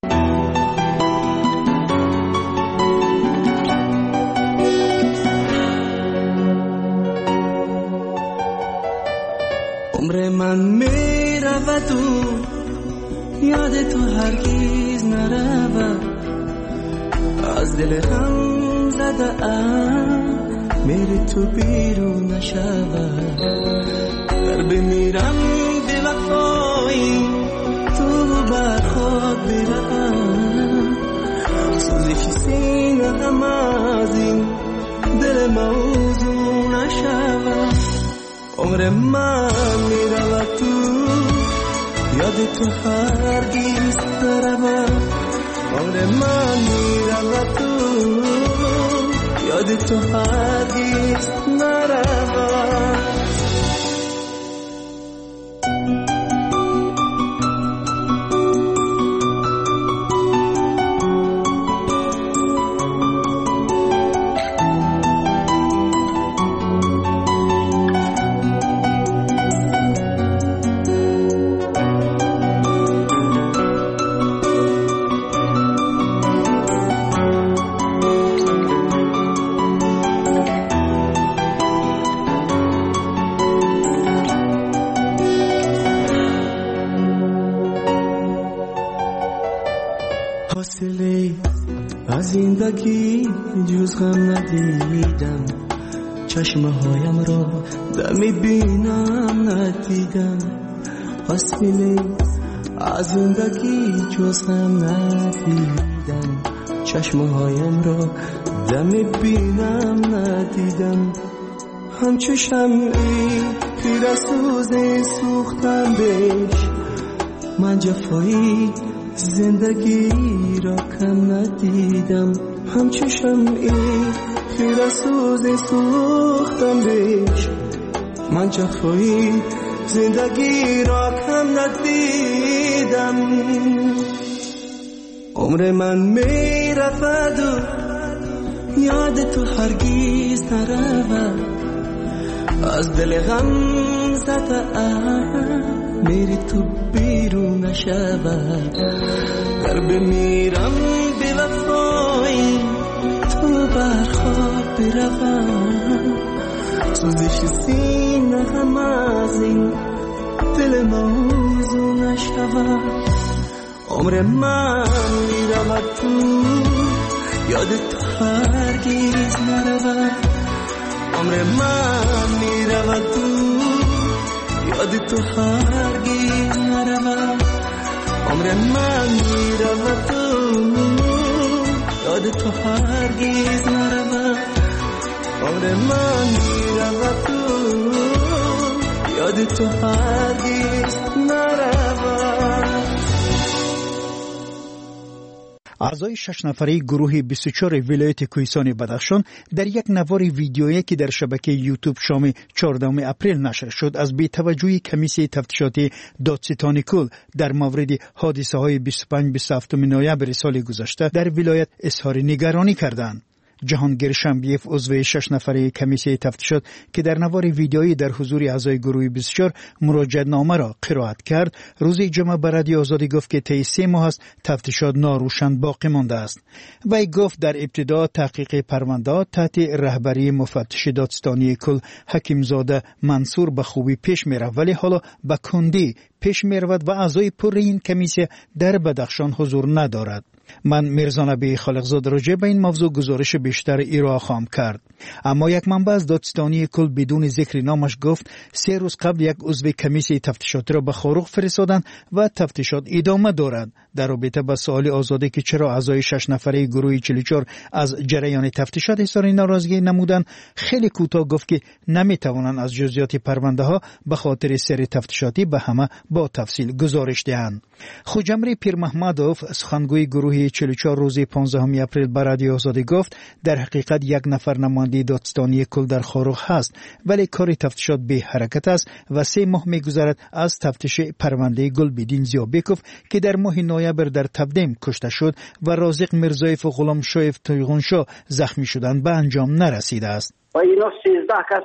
عمر من میرود و یاد تو هرگز نرود، از دل هم زده ام میری تو بیرون نشود. در بمیرم به وفایی تو بر خود برم، سوزش سینه هم از این دل موضوع نشود. عمر من میرود تو یاد تو هرگز نرود، عمر من میرود تو یاد تو هرگز نرود. ولی از زندگی جز غم ندیدم چشمهایم را دمی بینم ندیدم ولی از زندگی جز غم ندیدم چشمهایم را دمی بینم ندیدم همچو شمعی تیر سوز سوختم بهش من جفایی زندگی را کم ندیدم همچو شمعی تیر سوز سوختم بهش من جفایی زندگی را کم ندیدم عمر من می رفت و یاد تو هرگیز نرود از دل غم زده میری تو بیرون نشود گر بمیرم بی وفایی تو برخواب بروم سوزش سینه هم از این دل موضوع نشود عمر من میرود تو یاد تو هرگیز نرود عمر من میرود تو یاد تو هرگیز نرود عمر من میرود تو یاد تو هرگیز نرود عمر من میرود تو یاد تو هرگیز نرود اعضای 6 نفره گروه 24 ولایت کوهستان بدخشان در یک نوار ویدیویی که در شبکه یوتیوب شام 14 اپریل نشر شد از بی‌توجهی کمیسیون تفتیشاتی دادستانی کل در مورد حادثه‌های 25-27 نوامبر سال گذشته در ولایت اظهار نگرانی کردند. جهانگیر شنبیف عضو 6 نفره کمیسیون تفتیشات که در نوار ویدیویی در حضور اعضای گروه 24 مراجعه‌نامه را قرائت کرد روز جمعه به رادیو آزادی گفت که طی 3 ماه است تفتیشات ناروشن باقی مانده است. وی گفت در ابتدا تحقیق پرونده تحت رهبری مفتش دادستانی کل حکیمزاده منصور به خوبی پیش می‌رفت ولی حالا به کندی پیش می‌رود و اعضای پر این کمیسیون در بدخشان حضور ندارد. من میرزا نبی خالقزاده راجع به این موضوع گزارش بیشتر ارائه خواهم کرد. اما یک منبع از دادستانی کل بدون ذکر نامش گفت 3 روز قبل یک عضو کمیسیون تفتیشات را به خاروق فرستادند و تفتیشات ادامه دارد. در رابطه با سوال آزاده که چرا اعضای 6 نفره گروه 44 از جریان تفتیشات اظهار ناراضگی نمودند خیلی کوتاه گفت که نمیتوانند از جزئیات پرونده ها به خاطر سیر تفتیشاتی به همه با تفصیل گزارش دهند. خوجمری پیر محمدوف سخنگوی گروه 44 روز 15 اپریل به رادیو آزادی گفت در حقیقت یک نفر نماینده دادستانی کل در خاروق هست ولی کار تفتیشات به حرکت است و 3 ماه می‌گذرد از تفتیش پرونده گلبدین زیابکوف که در ماه نوامبر در تبدیم کشته شد و رازق میرزایف و غلام شایف تویغونشا زخمی شدند به انجام نرسیده است. و اینا 13 کس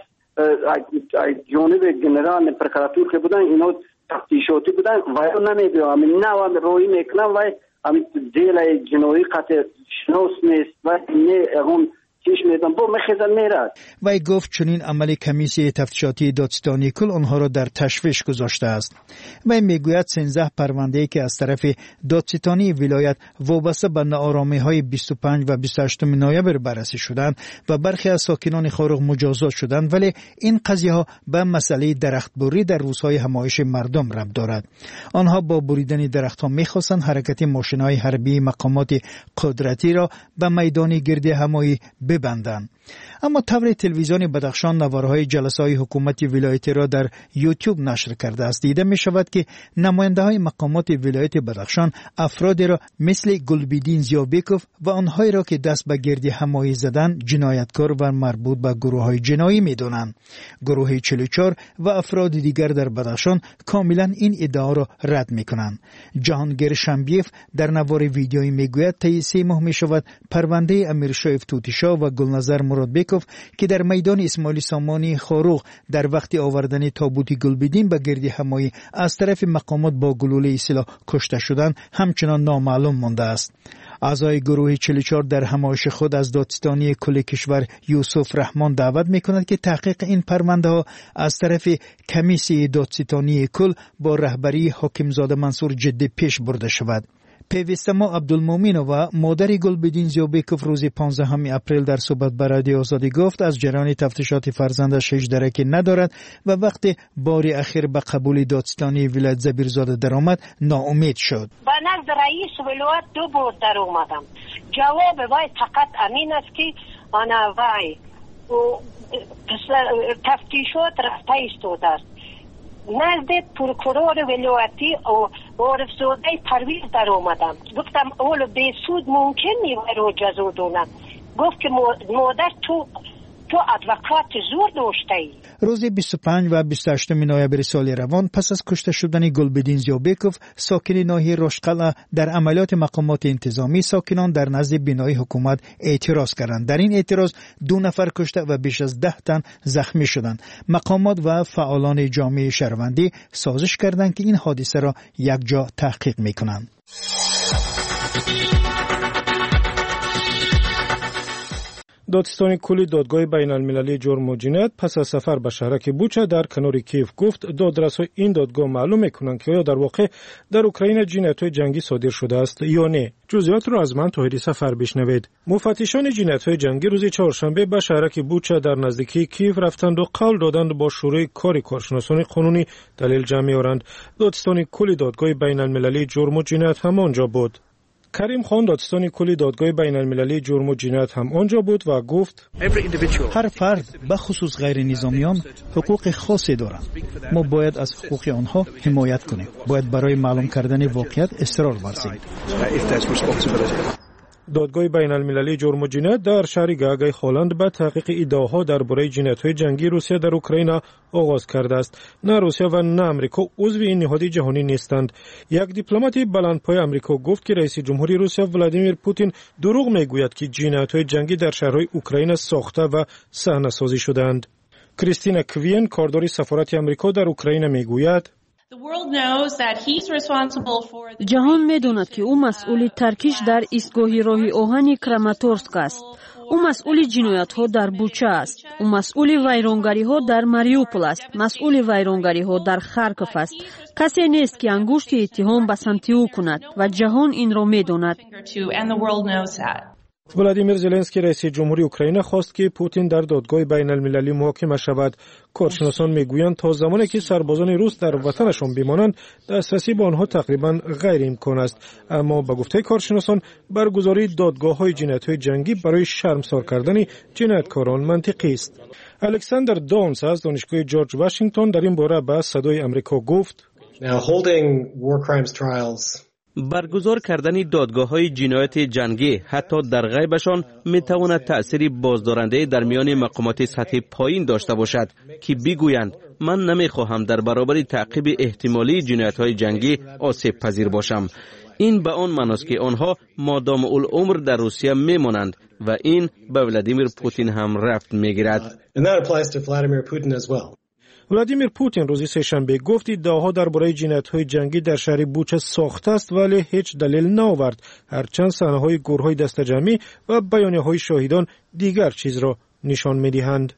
جانب جنرال پرکراتور که بودن اینا تفتیشاتی بودن و نمیدونم نه روی میکنم و همین دیل جنوی قطع شناس نیست و نه اون چیش میدن با مخزن میرد. وی گفت چنین عمل کمیسیون تفتیشاتی دادستانی کل آنها را در تشویش گذاشته است. وی میگوید 13 پرونده که از طرف دادستانی ولایت وابسته به ناآرامی‌های 25 و 28 نوامبر بررسی شدند و برخی از ساکنان خاروق مجازات شدند ولی این قضیه‌ها به مسئله درختبری در روزهای همایش مردم ربط دارد. آنها با بریدن درخت‌ها می‌خواستند حرکت ماشین‌های حربی مقامات قدرتی را به میدان گرد همایی ببندند. اما طور تلویزیون بدخشان نوارهای جلسه‌های حکومت ولایتی را در یوتیوب نشر کرده است. دیده می شود که نماینده‌های مقامات ولایت بدخشان افرادی را مثل گلبدین زیابکوف و آنهایی را که دست به گردی همایی زدن جنایتکار و مربوط به گروه‌های جنایی می‌دانند. گروه 44 و افراد دیگر در بدخشان کاملا این ادعا را رد می‌کنند. جهانگیر شنبیف در نوار ویدیویی میگوید طی 3 ماه می‌شود پرونده امیر شایف توتیشا و گلنظر مرادبکوف که در میدان اسماعیل سامانی خاروق در وقت آوردن تابوت گلبدین به گردی همایی از طرف مقامات با گلوله سلاح کشته شدند همچنان نامعلوم مانده است. اعضای گروه 44 در همایش خود از دادستانی کل کشور یوسف رحمان دعوت می‌کند که تحقیق این پرونده ها از طرف کمیسیون دادستانی کل با رهبری حکیمزاده منصور جدی پیش برده شود. پیوسته ما عبدالمومنووا مادر گلبدین زیوبکوف روز 15 اپریل در صحبت با رادیو آزادی گفت از جریان تفتیشات فرزندش هیچ درکی ندارد و وقتی بار اخیر به قبول دادستانی ولایت زبیرزاده درآمد ناامید شد. با نزد رئیس ولایت 2 بار در اومدم. جواب وای فقط امین است که آنا وای تفتیشات رفته ایستاده است. نزد پروکورور ولایتی عارف زاده پرویز در اومدم. گفتم اول به سود ممکن نیست رو جزا دونم. گفت که مادر تو ادوکات زور داشته ای. روز 25 و 28 نوامبر سال روان پس از کشته شدن گلبدین زیوبکوف ساکن ناحیه رشقلا در عملیات مقامات انتظامی ساکنان در نزد بینای حکومت اعتراض کردند. در این اعتراض 2 نفر کشته و بیش از 10 تن زخمی شدند. مقامات و فعالان جامعه شهروندی سازش کردند که این حادثه را یکجا تحقیق میکنند. دادستان کلی دادگاه بین المللی جرم و جنایت پس از سفر به شهرک بوچا در کنار کیف گفت دادرسای این دادگاه معلوم میکنند که آیا در واقع در اوکراین جنایت‌های جنگی صادر شده است یا نه. جزئیات را از من توحید سفر بشنوید. مفتشان جنایت‌های جنگی روز چهارشنبه به شهرک بوچا در نزدیکی کیف رفتند و قول دادند با شروع کار کارشناسان قانونی دلیل جمع می‌آورند. دادستان کلی دادگاه بین المللی جرم و جنایت هم آنجا بود. کریم خان دادستان کلی دادگاه بین المللی جرم و جنایت هم آنجا بود و گفت هر فرد به خصوص غیر نظامیان حقوق خاصی دارند. ما باید از حقوق آنها حمایت کنیم. باید برای معلوم کردن واقعیت اصرار ورزیم. دادگاه بین المللی جرم و جنایت در شهر گاگای هلند به تحقیق ادعاها درباره جنایت‌های جنگی روسیه در اوکراین آغاز کرده است. نه روسیه و نه آمریکا عضو این نهاد جهانی نیستند. یک دیپلمات بلندپای آمریکا گفت که رئیس جمهوری روسیه ولادیمیر پوتین دروغ میگوید که جنایت‌های جنگی در شهرهای اوکراین ساخته و صحنه‌سازی شده‌اند. کریستینا کوین کاردار سفارت آمریکا در اوکراین میگوید جهان می‌داند که او مسئول ترکیش در ایستگاه راهی آهن کراماتورسک است. او مسئول جنایت‌ها در بوچا است. او مسئول ویرانگری‌ها در ماریوپول است. مسئول ویرانگری‌ها در خارکوف است. کسی نیست که انگشت اتهام به سمت او کند و جهان این را می‌داند. ولادیمیر زلنسکی رئیس جمهوری اوکراین خواست که پوتین در دادگاه بین المللی محاکمه شود. کارشناسان میگویند تا زمانی که سربازان روس در وطنشان بمانند دسترسی به آنها تقریبا غیر امکان است. اما به گفته کارشناسان برگزاری دادگاه‌های جنایت‌های جنگی برای شرمسار کردن جنایتکاران منطقی است. الکساندر دونس از دانشگاه جورج واشنگتن در این باره به صدای آمریکا گفت برگزار کردن دادگاه‌های جنایت جنگی حتی در غیبشان می‌تواند تأثیری بازدارنده در میان مقامات سطح پایین داشته باشد که بگویند من نمی‌خواهم در برابر تعقیب احتمالی جنایت‌های جنگی آسیب پذیر باشم. این به آن معنی است که آنها مادام العمر در روسیه می‌مانند و این به ولادیمیر پوتین هم رفت می‌گیرد. ولادیمیر پوتین روز سه‌شنبه گفت ادعاها درباره جنایت‌های جنگی در شهر بوچا ساخته است ولی هیچ دلیل نآورد. هرچند صحنه‌های گروه‌های دسته‌جمعی و بیانیه‌های شاهدان دیگر چیز را نشان می‌دهند.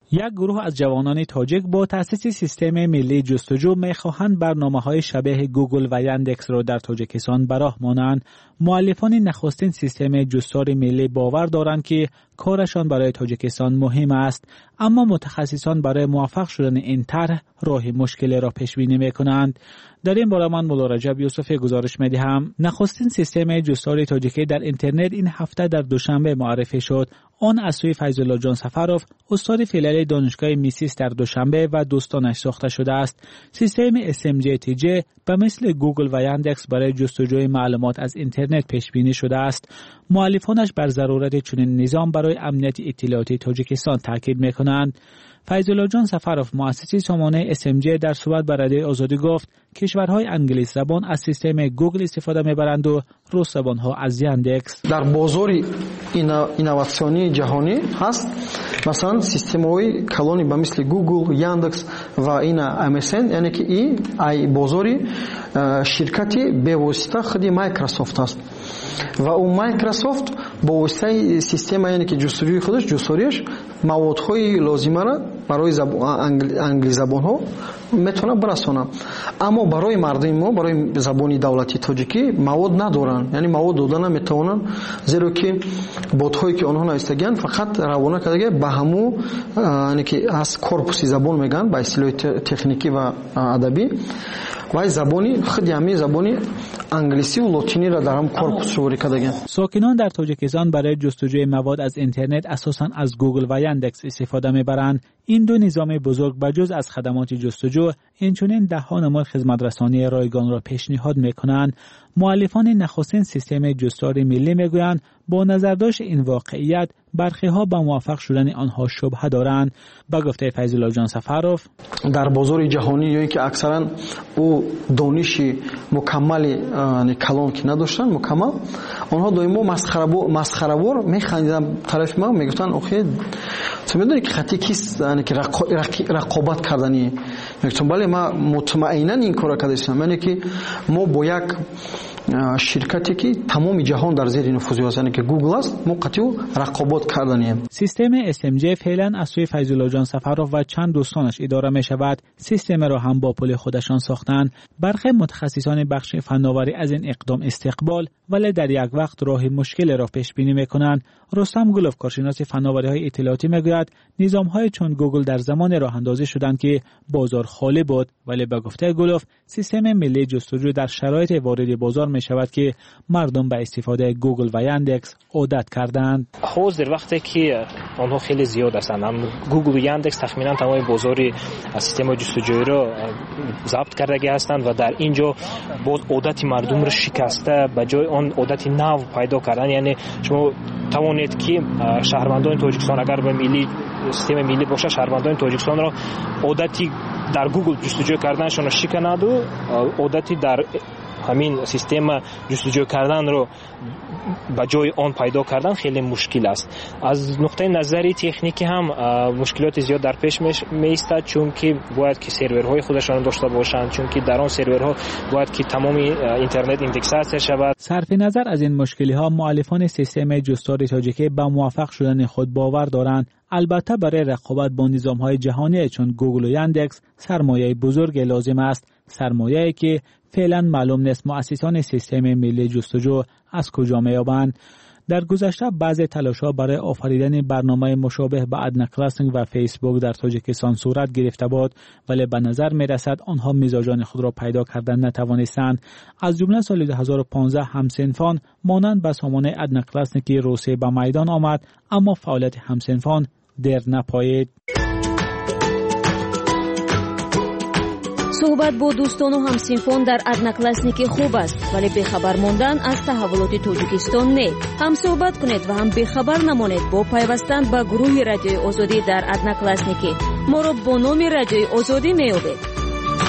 یک گروه از جوانان تاجیک با تأسیس سیستم ملی جستجو می‌خواهند برنامه‌های شبیه گوگل و یاندکس را در تاجیکستان به راه مانند. مؤلفان نخستین سیستم جستار ملی باور دارند که کارشان برای تاجیکستان مهم است، اما متخصصان برای موفق شدن این طرح راه مشکلی را پیش بینی می‌کنند. در این باره من مولا رجب یوسفی گزارش می‌دهم. نخستین سیستم جستار تاجیکی در اینترنت این هفته در دوشنبه معرفی شد. آن از سوی فیض‌الله جان سفروف، استاد فعلی دانشگاه میسیس در دوشنبه و دوستانش ساخته شده است. سیستم SMJTJ به مثل گوگل و یاندکس برای جستجوی معلومات از اینترنت پیش بینی شده است. مؤلفانش بر ضرورت چنین نظام برای امنیت اطلاعاتی تاجیکستان تاکید می‌کنند. فیض‌الله جان سفروف، مؤسس سامانه SMJ، در صحبت با رادیوی آزادی گفت کشورهای انگلیس زبان از سیستم گوگل استفاده می‌برند و روس زبان‌ها از یاندکس. در بازار اینواسیونی جهانی هست مثلا سیستم‌های کلانی به مثل گوگل، یاندکس و این MSN، یعنی که این ای بازاری شرکتی به واسطه خود مایکروسافت است و اون مایکروسافت با واسطه سیستم یعنی که جستجوی خودش جستاریش موادهای لازمه را برای انگلیسی زبان ها میتونه برسونه، اما برای مردم ما برای زبان دولتی تاجیکی مواد ندارن، یعنی مواد دادن نمیتونن، زیرا که بودهایی که آنها نوشتگن فقط روانه کرده به همو یعنی که از کورپوس زبان میگن به اصطلاح تکنیکی و ادبی و زبانی خود همین زبانی انگلیسی و لاتینی را در هم کورپوس شماری کردگن. ساکنان در تاجیکستان برای جستجوی مواد از اینترنت اساساً از گوگل و یاندکس استفاده میبرند. این دو نظام بزرگ بجز از خدمات جستجو اینچنین ده‌ها نمای خدمت‌رسانی رایگان را پیشنهاد میکنند. مؤلفان نخستین سیستم جستار ملی میگویند با نظرداشت این واقعیت برخی‌ها به موفق شدن آنها شبهه دارند. با گفته فیض‌الله جان سفروف، در بازار جهانی یا اینکه اکثرا او دانش مکمل کلان که نداشتن مکمل، آنها دائما مسخره‌وار میخندیدن طرف ما، میگفتن آخه تو میدونی که خطی کیست، یعنی که رقابت کردنی. میگفتم بله ما مطمئنا این کارو کردیم، یعنی که ما با یک شرکتی که تمام جهان در زیر نفوذ است، یعنی که گوگل است، ما قطعی رقابت کردنیم. سیستم SMJ فعلا از سوی فیض‌الله جان سفروف و چند دوستانش اداره می شود. سیستم را هم با پول خودشان ساختند. برخی متخصصان بخش فناوری از این اقدام استقبال ولی در یک وقت راه مشکل را پیش بینی می کنند. رستم گلوف، کارشناس فناوری‌های اطلاعاتی، میگوید نظام‌های چون گوگل در زمان راه اندازی شدند که بازار خالی بود، ولی به گفته گلوف سیستم ملی جستجو در شرایط وارد بازار می شود که مردم به استفاده گوگل و یاندکس عادت کردند. حاضر وقتی که آنها خیلی زیاد هستند، گوگل و یاندکس تخمینا تمام بازار سیستم جستجویی را ضبط کرده هستند و در اینجا باز عادت مردم را شکسته به جای آن عادت نو پیدا کردن. یعنی شما توانید که شهروندان تاجیکستان اگر به ملی سیستم ملی باشه، شهروندان تاجیکستان را عادتی در گوگل جستجو کردنشان را شکند و عادتی در همین سیستم جستجو کردن رو به جای آن پیدا کردن خیلی مشکل است. از نقطه نظری تکنیکی هم مشکلات زیاد در پیش میایستد، چون که باید که سرورهای خودشان داشته باشند، چون که در آن سرورها باید که تمام اینترنت ایندکساس شود. صرف نظر از این مشکلی ها، مؤلفان سیستم جستار تاجیکی به موفق شدن خود باور دارند. البته برای رقابت با نظام‌های جهانی چون گوگل و یاندکس سرمایه بزرگ لازم است، سرمایه‌ای که فعلا معلوم نیست مؤسسان سیستم ملی جستجو از کجا می‌یابند. در گذشته بعضی تلاش‌ها برای آفریدن برنامه مشابه به ادنکلاسینگ و فیسبوک در تاجیکستان صورت گرفته بود، ولی به نظر می‌رسد آنها مزاجان خود را پیدا کردن نتوانستند. از جمله سال 2015 همسنفان مانند به سامانه ادنکلاسینگ روسیه به میدان آمد، اما فعالیت همسنفان در نپایید. صحبت با دوستان و همسنفان در ادنکلاسنیک خوب است، ولی بخبر ماندن از تحولات تاجیکستان نه. هم صحبت کنید و هم بخبر نمانید با پیوستن به گروه رادیوی آزادی در ادنکلاسنیک. ما را با نام رادیوی آزادی می‌یابید.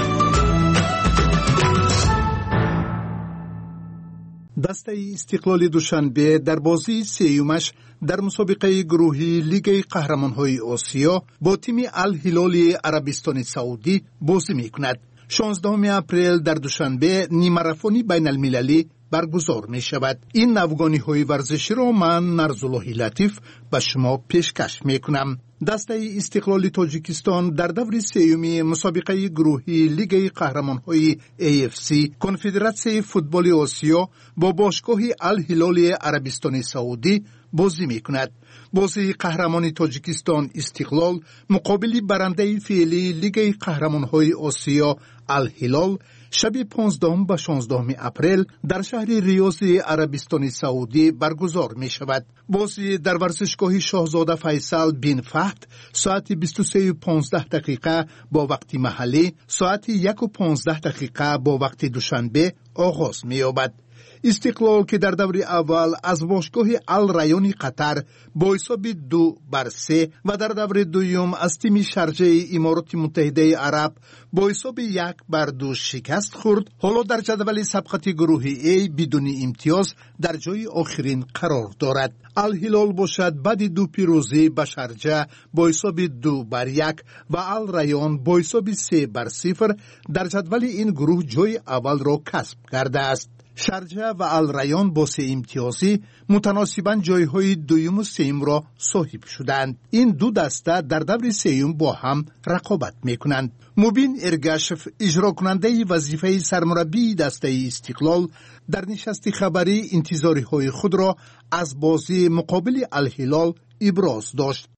دسته استقلال دوشنبه در بازی سیومش در مسابقه گروهی لیگ قهرمان‌های آسیا با تیم الهلال عربستان سعودی بازی می‌کند. 16 اپریل در دوشنبه نیمه رفانی بین المللی برگزار می شود. این نوگانی های ورزشی را من نرزاللهی لطیف به شما پیشکش می کنم. دسته استقلال تاجیکستان در دور سیومی مسابقه گروهی لیگ قهرمان‌های AFC کنفدراسیون فوتبال آسیا با باشگاه الهلال عربستان سعودی بازی می‌کند. بازی قهرمانی تاجیکستان استقلال مقابل برنده فعلی لیگ قهرمان‌های آسیا الهلال شب 15 و 16 اپریل در شهر ریاض عربستان سعودی برگزار می شود. بازی در ورزشگاه شاهزاده فیصل بن فهد ساعت 23:15 با وقت محلی، ساعت 1:15 با وقت دوشنبه آغاز می یابد. استقلال که در دور اول از باشگاه الریان قطر با حساب 2-3 و در دور دوم از تیم شارجه امارات متحده عرب با حساب 1-2 شکست خورد، حالا در جدول سبقت گروه A بدون امتیاز در جای آخرین قرار دارد. الهلال باشد بعد 2 پیروزی به شارجه با حساب 2-1 و الریان با حساب 3-0 در جدول این گروه جای اول را کسب کرده است. شارجه و الریان با 3 امتیازی متناسباً جایهای دوم و سوم را صاحب شدند. این دو دسته در دور سوم با هم رقابت میکنند. مبین ارگاشف اجرا کننده وظیفه سرمربی دسته استقلال در نشست خبری انتظاری های خود را از بازی مقابل الهلال ابراز داشت.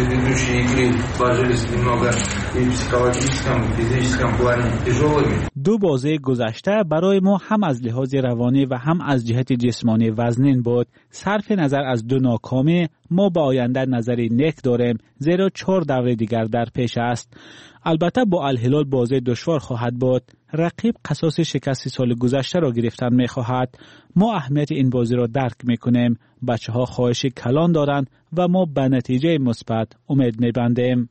دو بازی گذشته برای ما هم از لحاظ روانی و هم از جهت جسمانی وزنین بود. صرف نظر از دو ناکامی ما به آینده نظری نیک داریم، زیرا 4 دوره دیگر در پیش است. البته با الهلال بازی دشوار خواهد بود. رقیب قصاص شکست سال گذشته را گرفتن می خواهد. ما اهمیت این بازی را درک می کنیم. بچه ها خواهش کلان دارند و ما به نتیجه مثبت امید می بندیم.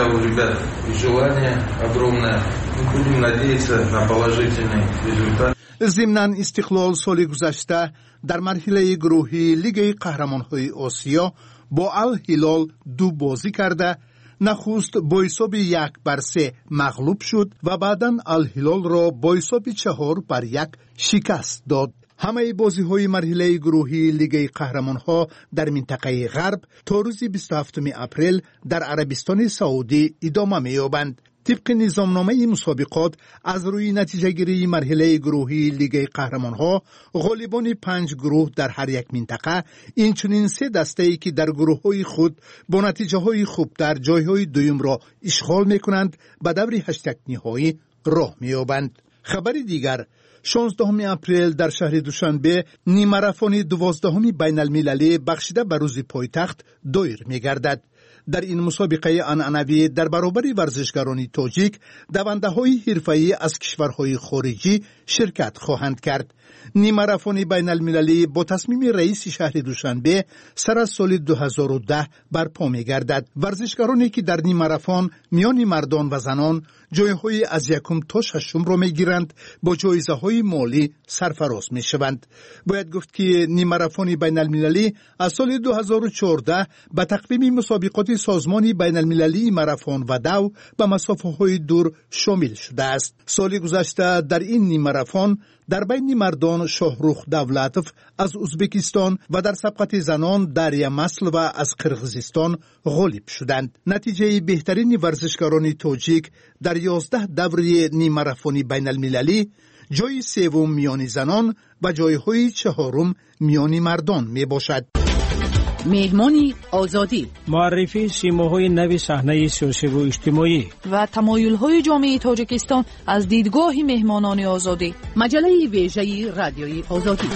ضمناً استقلال سال گذشته در مرحله گروهی لیگ قهرمان‌های آسیا با الهلال 2 بازی کرده، نخست با حساب 1-3 مغلوب شد و بعداً الهلال را با حساب 4-1 شکست داد. همه بازی‌های مرحله گروهی لیگ قهرمان‌ها در منطقه غرب تا روز 27 اپریل در عربستان سعودی ادامه می‌یابند. طبق نظامنامه مسابقات از روی نتیجه گیری مرحله گروهی لیگ قهرمان‌ها غالبان 5 گروه در هر یک منطقه، اینچنین 3 دسته‌ای که در گروه‌های خود با نتیجه‌های خوب در جای‌های دوم را اشغال می‌کنند به دور 8 نهایی راه می‌یابند. خبر دیگر 16 اپریل در شهر دوشنبه نیمه‌ماراتون 12 بین المللی بخشیده به روز پایتخت دایر می‌گردد. در این مسابقه عنعنوی در برابر ورزشکاران تاجیک دونده‌های حرفه‌ای از کشورهای خارجی شرکت خواهند کرد. نیمه‌ماراتون بین المللی با تصمیم رئیس شهر دوشنبه سر از سال 2010 برپا می‌گردد. ورزشکارانی که در نیمه‌ماراتون میان مردان و زنان جایهای از 1 تا 6 را می‌گیرند با جایزه‌های مالی سرفراز می‌شوند. باید گفت که نیمه‌ماراتون بین المللی از سال 2014 به تقویم مسابقات سازمان بین المللی ماراتون و دو به مسافه‌های دور شامل شده است. سال گذشته در این نیمه‌ماراتون در بین مردان شاهرخ دولتوف از ازبکستان و در سبقت زنان دریا مسل و از قرغیزستان غالب شدند. نتیجه بهترین ورزشکاران تاجیک در 11 دوره نیمه‌ماراتون بین المللی جای 3 میان زنان و جایهای 4 میان مردان می باشد. مهمانی آزادی، معرفی سیماهای نوی صحنه سیاسی و اجتماعی و تمایل‌های جامعه تاجیکستان از دیدگاه مهمانان آزادی. مجله ویژه رادیوی آزادی.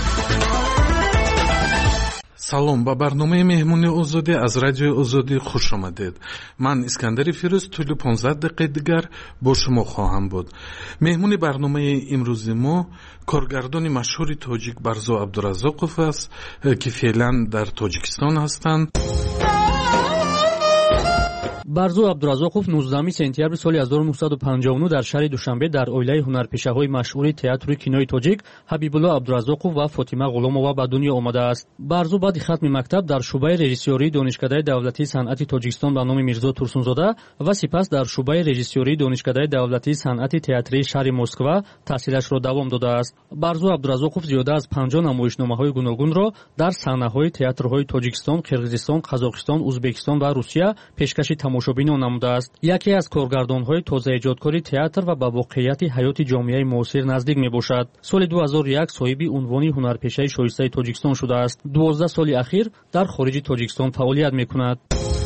салом, ба барномаи меҳмони озодӣ аз радиои озодӣ хуш омадед. ман искандари фирӯз тӯли 15 дақиқаи дигар бо шумо хоҳам буд. меҳмони барномаи имрӯзи мо коргардони машҳури тоҷик барзо абдураззоқов аст, ки феълан дар тоҷикистон ҳастанд. барзу абдуразоқов 19 сентябри соли 1959 дар шаҳри душанбе дар оилаи ҳунарпешаҳои машҳури театру кинои тоҷик ҳабибулло абдуразоқов ва фотима ғуломова ба дунё омадааст. барзу баъди хатми мактаб дар шуъбаи режиссёрии донишкадаи давлатии санъати тоҷикистон ба номи мирзо турсунзода ва сипас дар шуъбаи режиссёрии донишкадаи давлатии санъати театрии шаҳри Москва таҳсилашро давом додааст. барзу абдуразоқов зиёда аз 50 намоишномаҳои гуногунро дар саҳнаҳои театрҳои Тоҷикистон, Қирғизистон, Қазоқистон, Узбекистон ва Русия пешкаши тамошобинон намудааст. яке аз коргардонҳои тозаиҷодкори театр ва ба воқеияти ҳаёти ҷомеаи муосир наздик мебошад. соли 2001 соҳиби унвони ҳунарпешаи шоистаи Тоҷикистон шудааст. 12 соли ахир дар хориҷи Тоҷикистон фаъолият мекунад.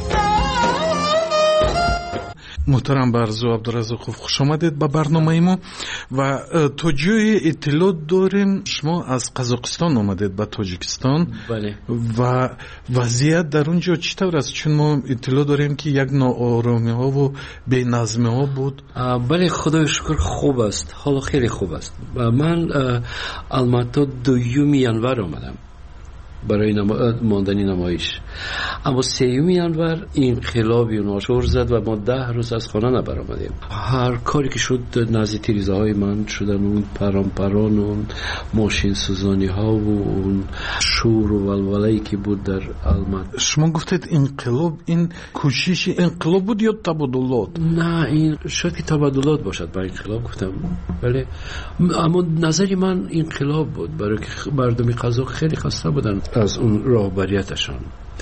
муҳтарам барзу абдуразоқов, хуш омадед ба барномаи мо ва то ҷое иттилоъ дорем шумо аз Қазоқистон омадед ба Тоҷикистон. бале. ва вазъият дар он ҷо чӣ тавр аст? чун мо иттилоъ дорем ки як нооромиҳову беназмиҳо буд. бале, худои шукр хуб аст, ҳоло хеле хуб аст. ман алмато 2 январ омадам برای ماندنی نمایش، اما 3 ینور انقلابی ناشور زد و ما 10 روز از خانه نبرآمدیم. هر کاری که شد نزد تیریزه‌های من شدن، اون پران اون ماشین سوزانی ها و اون شور و ولوله‌ای که بود در المات. شما گفتید انقلاب، این کوشش انقلاب بود یا تبادلات؟ نه، این شاید که تبادلات باشد. با انقلاب گفتم بله، اما نظری من انقلاب بود، برای که مردم قزاق خیلی خسته بودن از اون راهبریتشان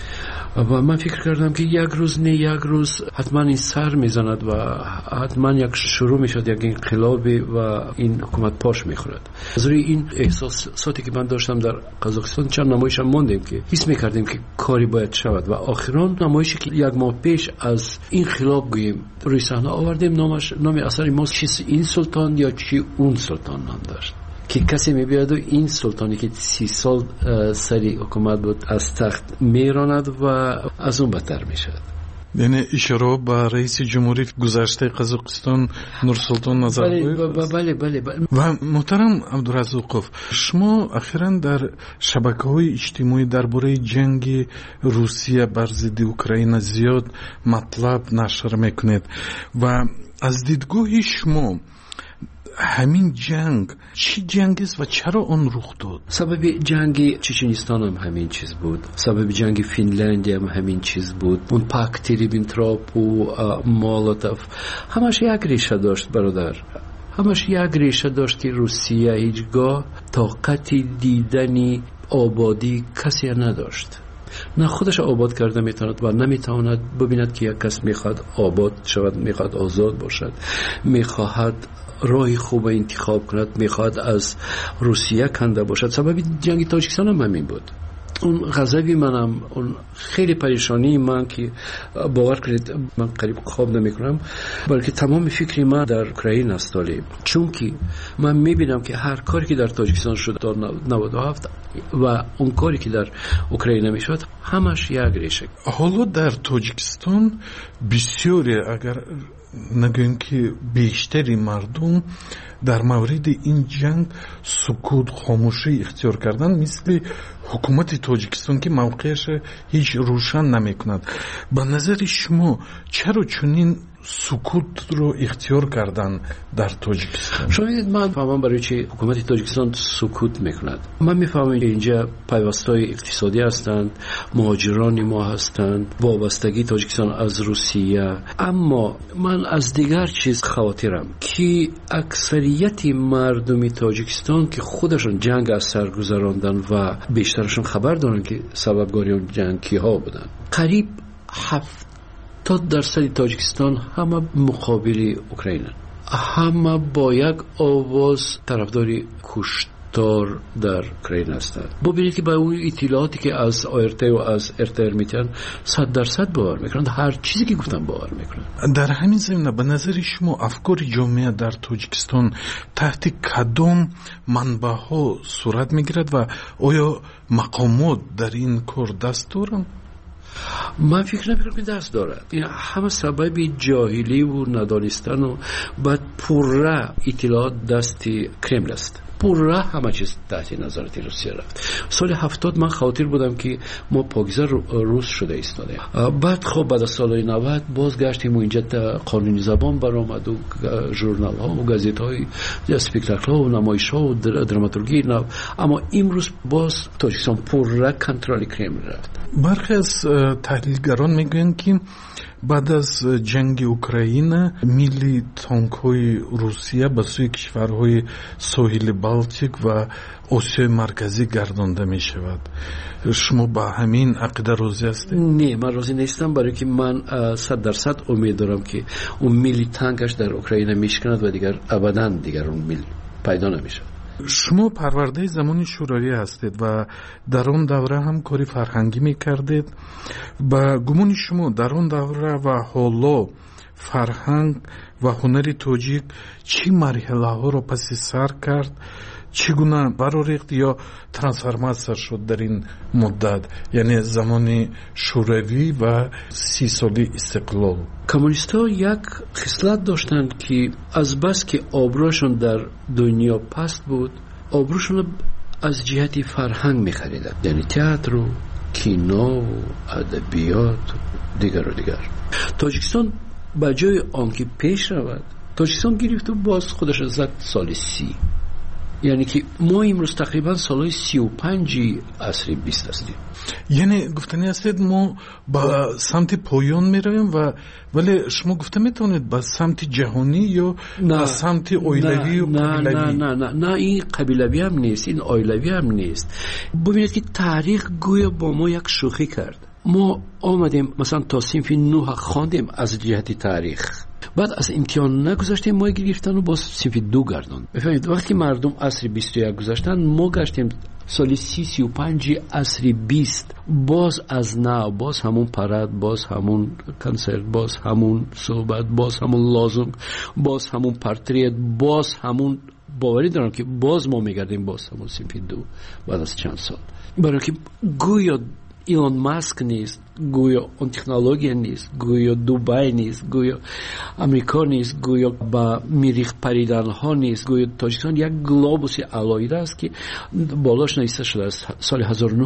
و من فکر کردم که یک روز حتما این سر میزند و حتما یک شروع میشد، یک انقلابی و این حکومت پاش میخورد. از روی این احساساتی که من داشتم در قزاقستان چند نمایش هم ماندیم که حس میکردیم که کاری باید شود و آخران نمایشی که 1 ماه پیش از انقلاب گوییم روی صحنه آوردیم، نام اثر ما چی این سلطان یا چی اون سلطان نام داشت که کسی میبیاد و این سلطانی که 30 سال سری حکومت بود از تخت میراند و از اون بدتر میشد. یعنی اشاره به رئیس جمهوری گذشته قزاقستان نورسلطان نظربایف. بله. و محترم عبدالرزاقов، شما اخیراً در شبکه‌های اجتماعی درباره جنگ روسیه بر ضد اوکراین زیاد مطلب نشر میکنید و از دیدگاه شما همین جنگ چی جنگ است و چرا آن رخ داد؟ سبب جنگ چچنیستان هم همین چیز بود، سبب جنگ فنلاندی هم همین چیز بود. اون پاکت ریبنتروپ و مولوتوف همش یک ریشه داشت برادر، همش یک ریشه داشت که روسیه هیچگاه طاقت دیدنی آبادی کسی نداشت. نه خودش آباد کرده میتواند و نمیتواند ببیند که یک کس میخواد آباد شود، میخواد آزاد باشد، میخواهد راه خوب انتخاب کند، میخواد از روسیه کنده باشد. سبب جنگ تاجیکستان هم همین بود. اون غضبی منم، اون خیلی پریشانی من که باور کنید من قریب خواب نمیکنم، بلکه تمام فکری من در اوکراین است. چون که من میبینم که هر کاری که در تاجیکستان شد در 97 و اون کاری که در اوکراین میشد همش یک ریشه. حالا در تاجیکستان بسیاری، اگر نگویم که بیشتری مردم در مورد این جنگ سکوت، خاموشی اختیار کردن، مثل حکومت تاجیکستان که موقعش هیچ روشن نمی کند. به نظر شما چرا چنین سکوت رو اختیار کردن در تاجیکستان؟ شما میدید من فهمم برای چی حکومت تاجیکستان سکوت میکند. من میفهمم که اینجا پیوستای اقتصادی هستند، مهاجران ما هستند، وابستگی تاجیکستان از روسیه. اما من از دیگر چیز خاطرم که اکثریت مردم تاجیکستان که خودشون جنگ از سر گذراندن و بیشترشون خبر دارن که سببگاری اون جنگ کیها بودن، قریب 70% تاجیکستان همه مقابل اوکراین، همه با یک آواز طرفداری کشتار در اوکراین هستند. ببینید که با اون اطلاعاتی که از آرت و از ارتر میتن 100% باور میکنند، هر چیزی که گفتم باور میکنند. در همین زمینه به نظر شما افکار جامعه در تاجیکستان تحت کدام منبع‌ها صورت میگیرد و آیا مقامات در این کار دست دارند؟ من فکر نمی‌کنم که دست دارد. این همه سبب جاهلی و ندانستن و بعد پره اطلاعات دست کرمل است. پورا همه چیز تحت نظارت روسیه رفت. سال 70 من خاطر بودم که ما پاکیزه روس شده ایستادیم. بعد خب بعد از سال 90 باز گشتیم و اینجا قانونی زبان برآمد و ژورنال ها و گازیت های اسپکتاکل ها و نمایش ها و دراماتورگی. اما امروز باز تاجیکستان پورا کنترل کرملین رفت. برخی از تحلیلگران میگن که بعد از جنگ اوکراین میلی تانک‌های روسیه به سوی کشورهای ساحل بالتیک و آسیای مرکزی گردانده می شود. شما با همین عقیده راضی هستید؟ نه، من راضی نیستم، برای که من 100% امید دارم که اون میلی تانکش در اوکراین میشکند و دیگر ابداً دیگر اون میل پیدا نمیشه. شما پرورده زمان شوروی هستید و در اون دوره هم کاری فرهنگی میکردید. با گمان شما در اون دوره و حالا فرهنگ و هنر تاجیک چی مرحله ها رو پس سر کرد؟ چگونه براریخت یا ترانسفورماسیون شد در این مدت، یعنی زمان شوروی و 30 سالی استقلال؟ کمونیست‌ها یک خصلت داشتند که از بس که آبروشون در دنیا پست بود، آبروشون از جهت فرهنگ می‌خریدند، یعنی تئاتر و کینو و ادبیات و دیگر. تاجیکستان به جای آنکه پیش رود، تاجیکستان گرفت و باز خودش زد سال 30. یعنی که ما امروز تقریبا سالهای 35 عصر 20 هستیم. یعنی گفتنی هستید ما با سمت پایان میرویم و ولی شما گفته میتونید با سمت جهانی یا با سمت اویلوی و قبیلوی؟ نه این قبیلوی هم نیست، این اویلوی هم نیست. ببینید که تاریخ گویا با ما یک شوخی کرد. ما آمدیم مثلا تا صنف 9 خواندیم از جهت تاریخ، بعد از امتحان نگذاشتیم ما گرفتن و باز صنف 2 گردان. بفهمید وقتی مردم عصر 21 گذاشتن، ما گشتیم سال 35 عصر 20 باز از نو، باز همون پرد، باز همون کنسرت، باز همون صحبت، باز همون لازم، باز همون پرتریت، باز همون. باوری دارم که باز ما میگردیم باز همون صنف 2 بعد از چند سال. برای که گویا ایلان ماسک نیست، گویا اون تکنولوژی نیست، گویا دوبای نیست، گویا امریکا نیست، گویا با میریخ پریدن ها نیست، گویا تاجیکستان یک گلوبوس علایده است که بالاش نایسته شده از سال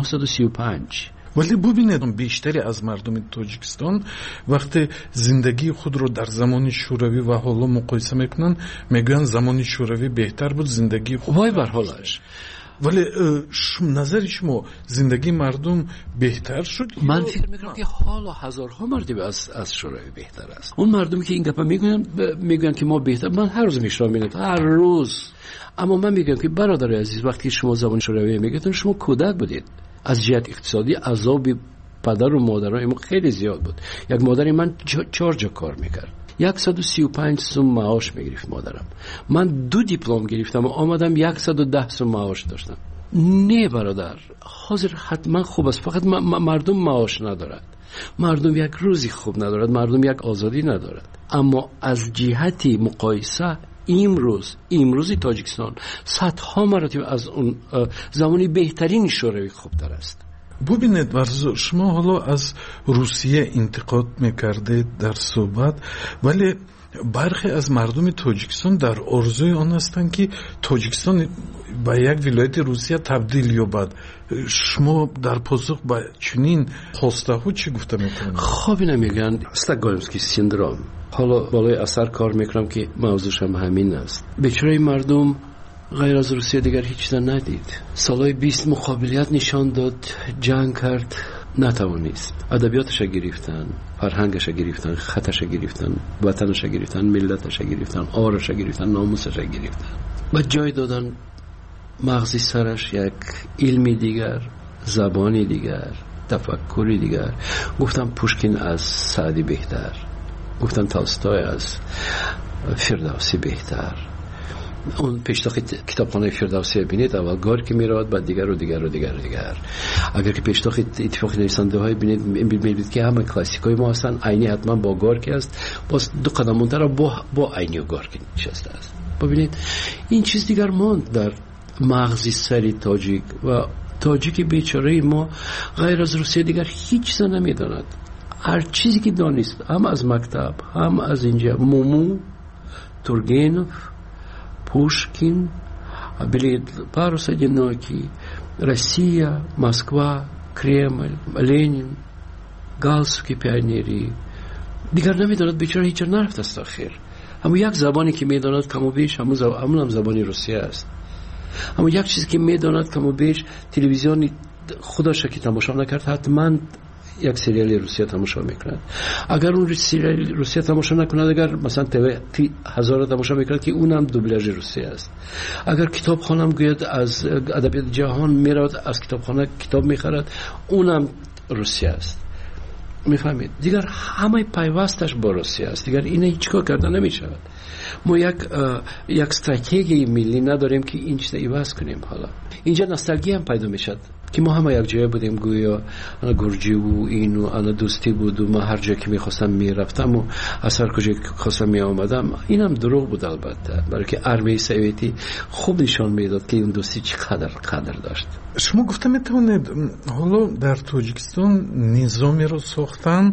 1935. ولی ببینید بیشتری از مردم تاجیکستان وقتی زندگی خود رو در زمان شوروی و حالا مقایسه میکنن، میگن زمان شوروی بهتر بود، زندگی خود وای بر حالش. ولی نظر شما زندگی مردم بهتر شد؟ من فکر میکنم که حالا هزارها مرتبه از شوروی بهتر است. اون مردمی که این گپا میگن که ما بهتر، من هر روز میشنوم، هر روز. اما من میگم که برادر عزیز، وقتی شما زمان شوروی میگید شما کودک بودید. از جهت اقتصادی عذاب پدر و مادرای ما خیلی زیاد بود. یک مادر من 4 جا کار میکرد، 135 سوم معاش میگرفت مادرم. من 2 دیپلم گرفتم و آمدم 110 سوم معاش داشتم. نه برادر، حاضر حتما خوب است، فقط مردم معاش ندارد، مردم یک روزی خوب ندارد، مردم یک آزادی ندارد. اما از جهت مقایسه امروزی تاجیکستان صدها مراتب از اون زمانی بهترین شوروی خوبتر است. ببینید ورزو، شما حالا از روسیه انتقاد میکردید در صحبت، ولی برخی از مردم تاجیکستان در آرزوی آن هستند که تاجیکستان به یک ولایت روسیه تبدیل یابد. شما در پاسخ به چنین خواسته ها چی گفته میکنید؟ خب نمیگن استکگولمسکی سیندروم. حالا بالای اثر کار میکنم که موضوعش هم همین است. بیچاره مردم غیر از روسیه دیگر هیچ چیز ندید. سالهای 20 مقابلیت نشان داد، جنگ کرد، نتوانست. ادبیاتش گرفتن، فرهنگش گرفتن، خطش گرفتن، وطنش گرفتن، ملتش گرفتن، آرش گرفتن، ناموسش گرفتن. بعد جای دادن مغزی سرش یک علمی دیگر، زبانی دیگر، تفکری دیگر. گفتم پوشکین از سعدی بهتر، گفتم تالستوی از فردوسی بهتر. اون پیشتاخ کتابخانه فردوسی بینید، اول گارکی میراد، بعد دیگر و دیگر و دیگر و دیگر. اگر که پیشتاخ اتفاق نویسنده های بینید که همه کلاسیکای ما هستن، عینی حتما با گارکی است، باز 2 قدم مونتر با عینی و گارکی نشسته است. ببینید این چیز دیگر ماند در مغزی سری تاجیک و تاجیک بیچاره ما غیر از روسیه دیگر هیچ چیز نمیداند. هر چیزی که دانست، هم از مکتب، هم از اینجا، مومو، تورگنف، پوشکین، были парус одинокий, Россия, Москва, Кремль, Ленин, галстуки пионерии. دیگر نمیداند بیچاره هیچ نرفت است آخر. اما یک زبانی که میداند کم و بیش همون زبانی روسیه است. اما یک چیزی که میداند کم و بیش تلویزیون خودش که تماشا نکرد حتما یک سریال روسیه تماشا میکند. اگر اون سریال روسیه تماشا نکند، اگر مثلا تیوی 1000 تماشا میکند که اونم دوبلاژ روسیه است. اگر کتاب خانم گوید از ادبیات جهان میرود، از کتابخانه کتاب میخرد، اونم روسیه است. میفهمید؟ دیگر همه پیوستش با روسیه است. دیگر اینه هیچ کار کرده نمیشود. ما یک استراتژی ملی نداریم که این چیز عوض کنیم. حالا اینجا نوستالژی هم پیدا میشد که ما همه یک جای بودیم، گویا انا گرجی و اینو انا دوستی بود و ما هر جا که میخواستم میرفتم و از هر کجا که خواستم میآمدم. اینم دروغ بود البته، برای که ارمه سوویتی خوب نشان میداد که این دوستی چقدر قدر داشت. شما گفته میتونید حالا در تاجیکستان نظامی رو ساختن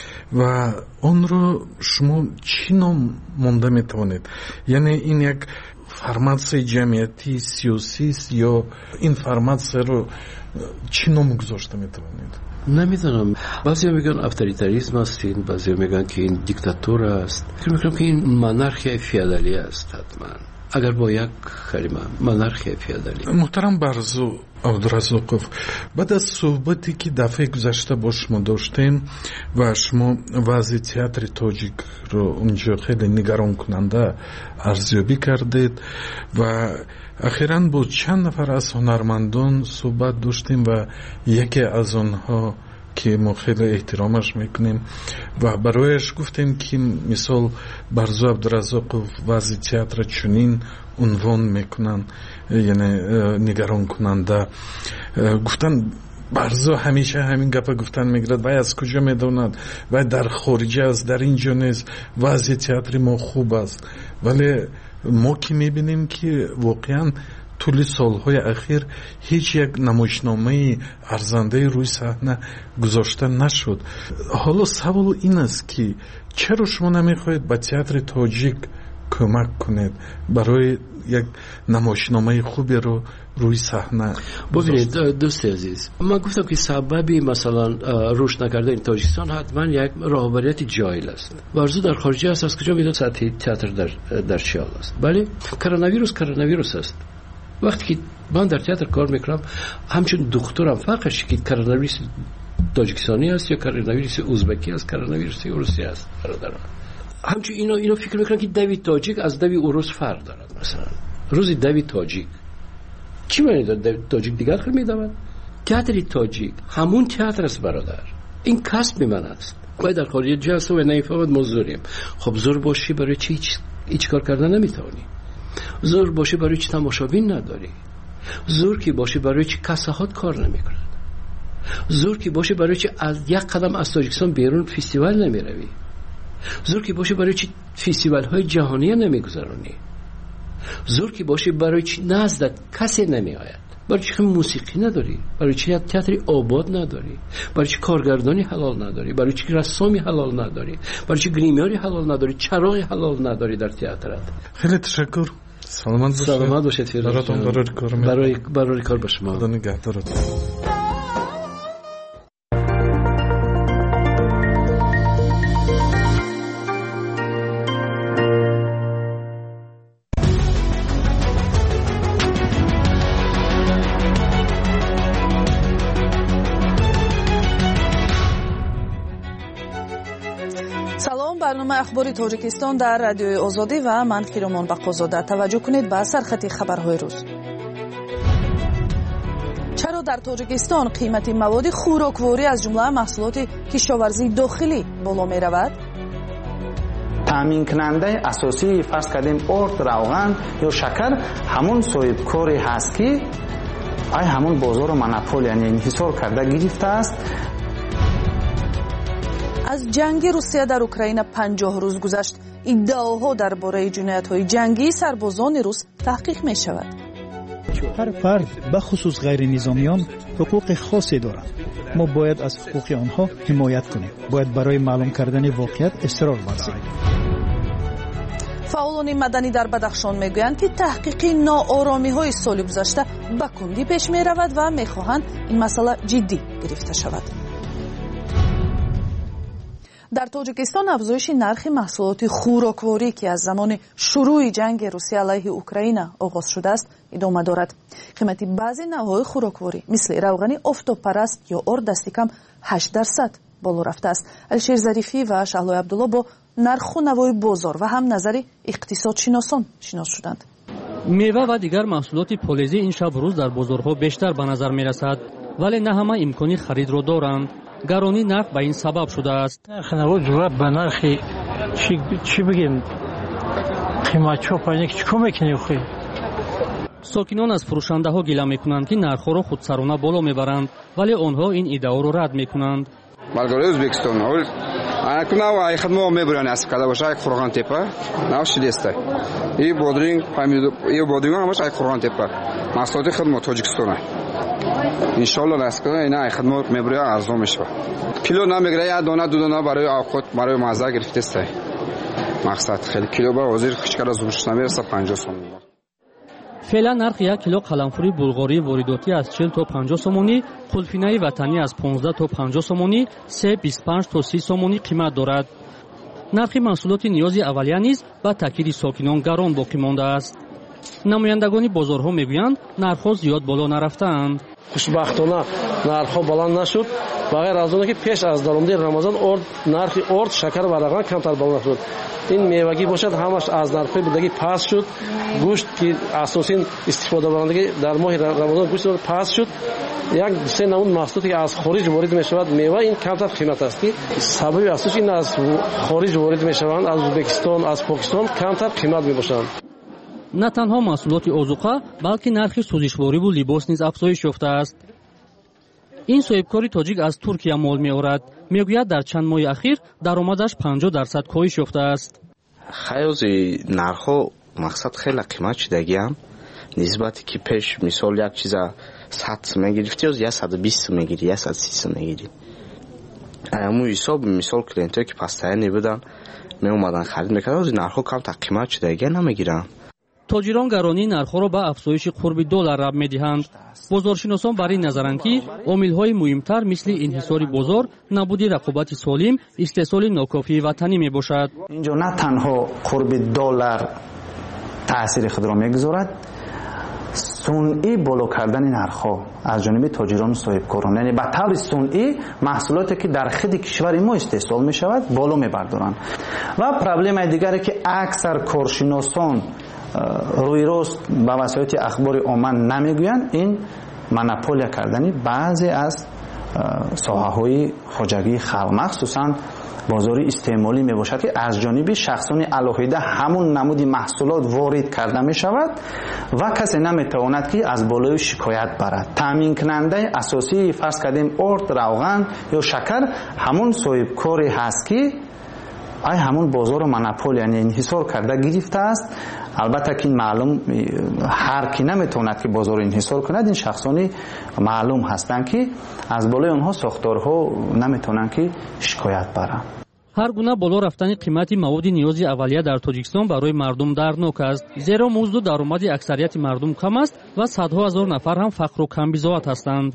و اون رو شما چی نام مونده میتونید؟ یعنی این یک فرماسیون جمعیتی سیاسی است یا این فرماسیون رو چی نام گذاشته میتونید؟ نمیدونم. بعضی میگن اتوریتاریسم است، بعضی میگن که این دیکتاتور است. فکر میکنم که این منارخی فئودالی است. حتما اگر با یک کلمه منارخی فئودالی. محترم برزو عبدالرزاقوف، بعد از صحبتی که دفعه گذشته با شما داشتیم و شما وضع تئاتر تاجیک رو اونجا خیلی نگران کننده ارزیابی کردید و اخیراً با چند نفر از هنرمندان صحبت داشتیم و یکی از آنها که ما خیلی احترامش میکنیم و برایش گفتیم که مثال برزو عبدالرزاقوف وضع تئاتر چنین عنوان میکنن، یعنی نگران کننده. گفتن برزو همیشه همین گپا گفتن میگرد، وای از کجا میدوند، وای در خارج است، در اینجا نیست، وضع تئاتر ما خوب است. ولی ما که میبینیم که واقعا طول سالهای اخیر هیچ یک نمایشنامه ارزنده روی صحنه گذاشته نشد. حالا سوال این است که چرا شما نمیخواهید به تئاتر تاجیک کمک کنید برای یک نمایشنامه خوبی رو روی صحنه؟ ببینید دوست عزیز، من گفتم که سببی مثلا رشد نکردن تاجیکستان حتما یک رهبریت جاهل است. ورزو در خارج است، از کجا میدونید سطح تئاتر در چه حال است؟ بله، کرونا است. وقتی که من در تئاتر کار میکنم، همچون دکترم فرقش که کرونا تاجیکستانی است یا کرونا ازبکی است، کرونا روسی است. برادران همچون اینا فکر میکنن که دوی تاجیک از دوی اوروس فرق دارد. مثلا روزی دوی تاجیک چی معنی داره؟ تاجیک دیگر خیلی میدوند. تئاتر تاجیک همون تئاتر است برادر، این کسب من است. باید در خارج جلسه و نمیفهمد ما زوریم. خب زور باشی برای چی هیچ کار کردن نمیتونی؟ زور باشی برای چی تماشابین نداری؟ زور کی باشی برای چی کساحات کار نمیکنن؟ زور کی باشی برای چی از یک قدم از تاجیکستان بیرون فستیوال نمیروی؟ زور کی باشی برای چی فستیوال های جهانی نمیگذرانی؟ زور کی باشی برای چی نزدت کسی نمیآید؟ برای چی موسیقی نداری؟ برای چی تئاتر آباد نداری؟ برای چی کارگردانی حلال نداری؟ برای چی رسامی حلال نداری؟ برای چی گریمیاری حلال نداری؟ چراغ حلال نداری در تئاترت؟ خیلی تشکر. سلامت باشید. برای کار با شما. خدا نگهدارتون. برنامه اخباری تاجیکستان در رادیوی آزادی و من کیرومان بقازاده. توجه کنید به سرخط خبرهای روز. چرا در تاجیکستان قیمت مواد خوراکواری از جمله محصولات کشاورزی داخلی بالا می رود؟ تامین کننده اساسی فرض کردیم ارد، روغن یا شکر همون صاحبکاری هست که همون بازار مونوپول یعنی انحصار کرده گرفته است. از جنگ روسیه در اوکراین 50 روز گذشت. ادعاها درباره جنایت‌های جنگی سربازان روس تحقیق می شود. هر فرد به خصوص غیر نظامیان حقوق خاصی دارند. ما باید از حقوق آنها حمایت کنیم. باید برای معلوم کردن واقعیت اصرار ورزیم. фаъолони маданӣ дар бадахшон мегӯянд ки таҳқиқи нооромиҳои соли гузашта ба кундӣ пеш меравад ва мехоҳанд ин масъала ҷиддӣ гирифта шавад. дар тоҷикистон афзоиши нархи маҳсулоти хӯрокворӣ ки аз замони шурӯи ҷанги Русия алайҳи Украина оғоз шудааст, идома дорад. қимати баъзе навъҳои хӯрокворӣ мисли равғани офтобпараст ё ор дасти кам 8% боло рафтааст. Алишер Зарифӣ ва Шаҳлои Абдулло бо нарху навои бозор ва ҳам назари иқтисодшиносон шинос шуданд. мева ва дигар маҳсулоти полезӣ ин шаб рӯз дар бозорҳо бештар ба назар мерасад, вале на ҳама имкони харидро доранд. гаронӣ нарх ба ин сабаб шудааст. ҷурат ба нархи чӣ бигем қиматчо пайник чӣ мекунӣ? сокинон аз фурӯшандаҳо гила мекунанд ки нархҳоро худсарона боло мебаранд, вале онҳо ин иддаоро рад мекунанд. Болгория Ӯзбекистон ай хидмо мебуран аз када боша ай Қурған тепа нав шидеста и бодринг помидор и бодринг ҳамаш ай Қурған тепа маҳсулоти хидмо Тоҷикистона иншоалло наскана ина ай хидмо мебуря арзон мешава кило намегира я дона ду дона барои авқот барои маза гирифтеста мақсад хеле кило ба ҳозир хичкара зубуш намераса 50 сом. феълан нарх 1 кило қаламфури булғории воридотӣ аз 40 то 50 сомонӣ, қулфинаи ватанӣ аз 15 то 50 сомонӣ, себ 25 то 30 сомонӣ қимат дорад. нархи маҳсулоти ниёзи аввалия низ ба такиди сокинон гарон боқӣ мондааст. намояндагони бозорҳо мегӯянд нархҳо зиёд боло нарафтаанд. хушбахтона нархҳо баланд нашуд, ба ғайр аз оне ки пеш аз даромади рамазон нархи орд, шакар ва раған камтар баланд шуд. ин мевагӣ бошад ҳамаш аз нархҳои будагӣ паст шуд. гӯшт ки асосин истифодабарандагӣ дар моҳи рамазон гӯшт паст шуд. як се намуд маҳсулоте ки аз хориҷ ворид мешавад мева ин камтар қимат аст ки сабаби асосиш ин аз хориҷ ворид мешаванд, аз Ӯзбекистон, аз Покистон камтар қимат мебошанд. на танҳо маҳсулоти озуқа, балки нархи сӯзишвориву либос низ афзоиш ёфтааст. ин соҳибкори тоҷик аз Туркия мол меорад. мегӯяд дар чанд моҳи ахир даромадаш 50% коҳиш ёфтааст. хайози нархҳо мақсад хеле қимат шудагиам нисбате ки пеш мисол як чиза 100 мегирифти ё 120 мегири 130 мегири аму ҳисоб мисол клиентое ки постоянно будан меомадан харид мекарданд нархҳо камтар қимат шудагия намегиранд. тоҷирон гаронии нархҳоро ба афзоиши қурби $1 раб медиҳанд. бозоршиносон бар ин назаранд ки омилҳои муҳимтар мисли инҳисори бозор, набуди рақобати солим, истеҳсоли нокофии ватанӣ мебошад. инҷо на танҳо қурби $1 таъсири худро мегузорад, сунъӣ боло кардани нархҳо аз ҷониби тоҷирону соҳибкорон, яъне ба таври сунъӣ маҳсулоте ки дар хиди кишвари мо истеҳсол мешавад боло мебардоранд. ва проблемаи дигаре ки аксар коршиносон рӯи рост ба васоити ахбори омма намегӯянд, ин монополия кардани баъзе аз соҳаҳои хоҷагии халқ, махсусан бозори истеъмолӣ мебошад ки аз ҷониби шахсони алоҳида ҳамун намуди маҳсулот ворид карда мешавад ва касе наметавонад ки аз болои шикоят барад. таъминкунандаи асосии фарз кардем орд, равған ё шакар ҳамун соҳибкоре ҳаст ки ай ҳамун бозору монополия яъне инҳисор карда гирифтааст. албатта ки маълум ҳар ки наметавонад ки бозорро инҳисор кунад, ин шахсони маълум ҳастанд ки аз болои онҳо сохторҳо наметавонанд ки шикоят баранд. ҳар гуна боло рафтани қимати маводи ниёзи аввалия дар Тоҷикистон барои мардум дарднок аст, зеро музду даромади аксарияти мардум кам аст ва садҳо ҳазор нафар ҳам фақру камбизоат ҳастанд.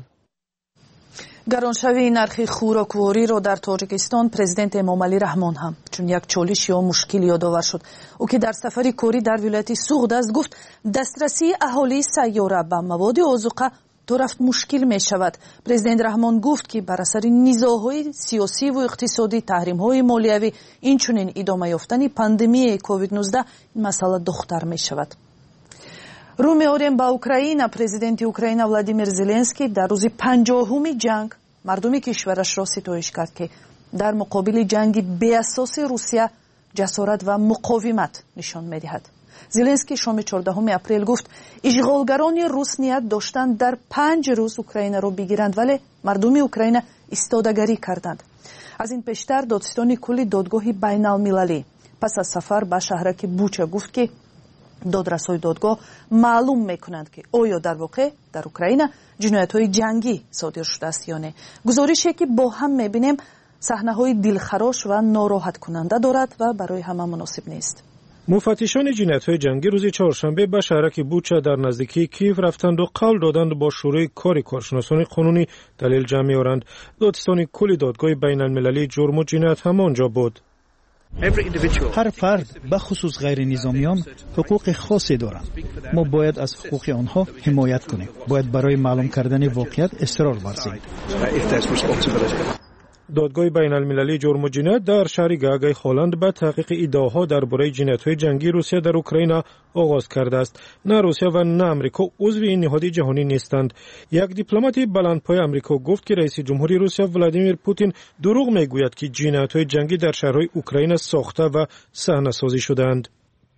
гароншавии нархи хӯроквориро дар Тоҷикистон президент Эмомалӣ Раҳмон ҳам чун як чолиш ё мушкил ёдовар шуд. ӯ ки дар сафари корӣ дар вилояти Суғд аст, гуфт дастрасии аҳолии сайёра ба маводи озуқа то рафт мушкил мешавад. президент Раҳмон гуфт ки бар асари низоъҳои сиёсиву иқтисодӣ, таҳримҳои молиявӣ, инчунин идома ёфтани пандемияи COVID-19 ин масъала духтар мешавад. рӯ меорем ба Украина. президенти Украина Владимир Зеленский дар рӯзи 50-уми ҷанг мардуми кишварашро ситоиш кард ки дар муқобили ҷанги беасоси Русия ҷасорат ва муқовимат нишон медиҳад. Зеленский шоми 14 апрел гуфт ишғолгарони рус ният доштанд дар 5 рӯз Украинаро бигиранд, вале мардуми Украина истодагарӣ карданд. аз ин пештар додистони кулли додгоҳи байналмилалӣ пас аз сафар ба шаҳраки Буча гуфт ки додрасои додгоҳ маълум мекунанд ки оё дар воқеъ дар Украина ҷиноятҳои ҷангӣ содир шудааст ё не. гузорише ки бо ҳам мебинем саҳнаҳои дилхарош ва нороҳаткунанда дорад ва барои ҳама муносиб нест. مفتشان جنایت‌های جنگی روز چهارشنبه به شهرک بوچا در نزدیکی کیف رفتند و قول دادند با شروع کار کارشناسان قانونی دلیل جمع می‌آورند. دادستان کلی دادگاه بین‌المللی جرم و جنایت هم آنجا بود. هر فرد به خصوص غیر نظامیان حقوق خاصی دارند. ما باید از حقوق آنها حمایت کنیم. باید برای معلوم کردن واقعیت اصرار ورزید. دادگاه بین‌المللی جرم و جنایت در شهر گاگای هلند به تحقیق ادعاها درباره جنایت‌های جنگی روسیه در اوکراین آغاز کرده است. نه روسیه و نه آمریکا عضو این نهاد جهانی نیستند. یک دیپلمات بلندپای آمریکا گفت که رئیس جمهوری روسیه ولادیمیر پوتین دروغ میگوید که جنایت‌های جنگی در شهرهای اوکراین ساخته و صحنه‌سازی شده‌اند.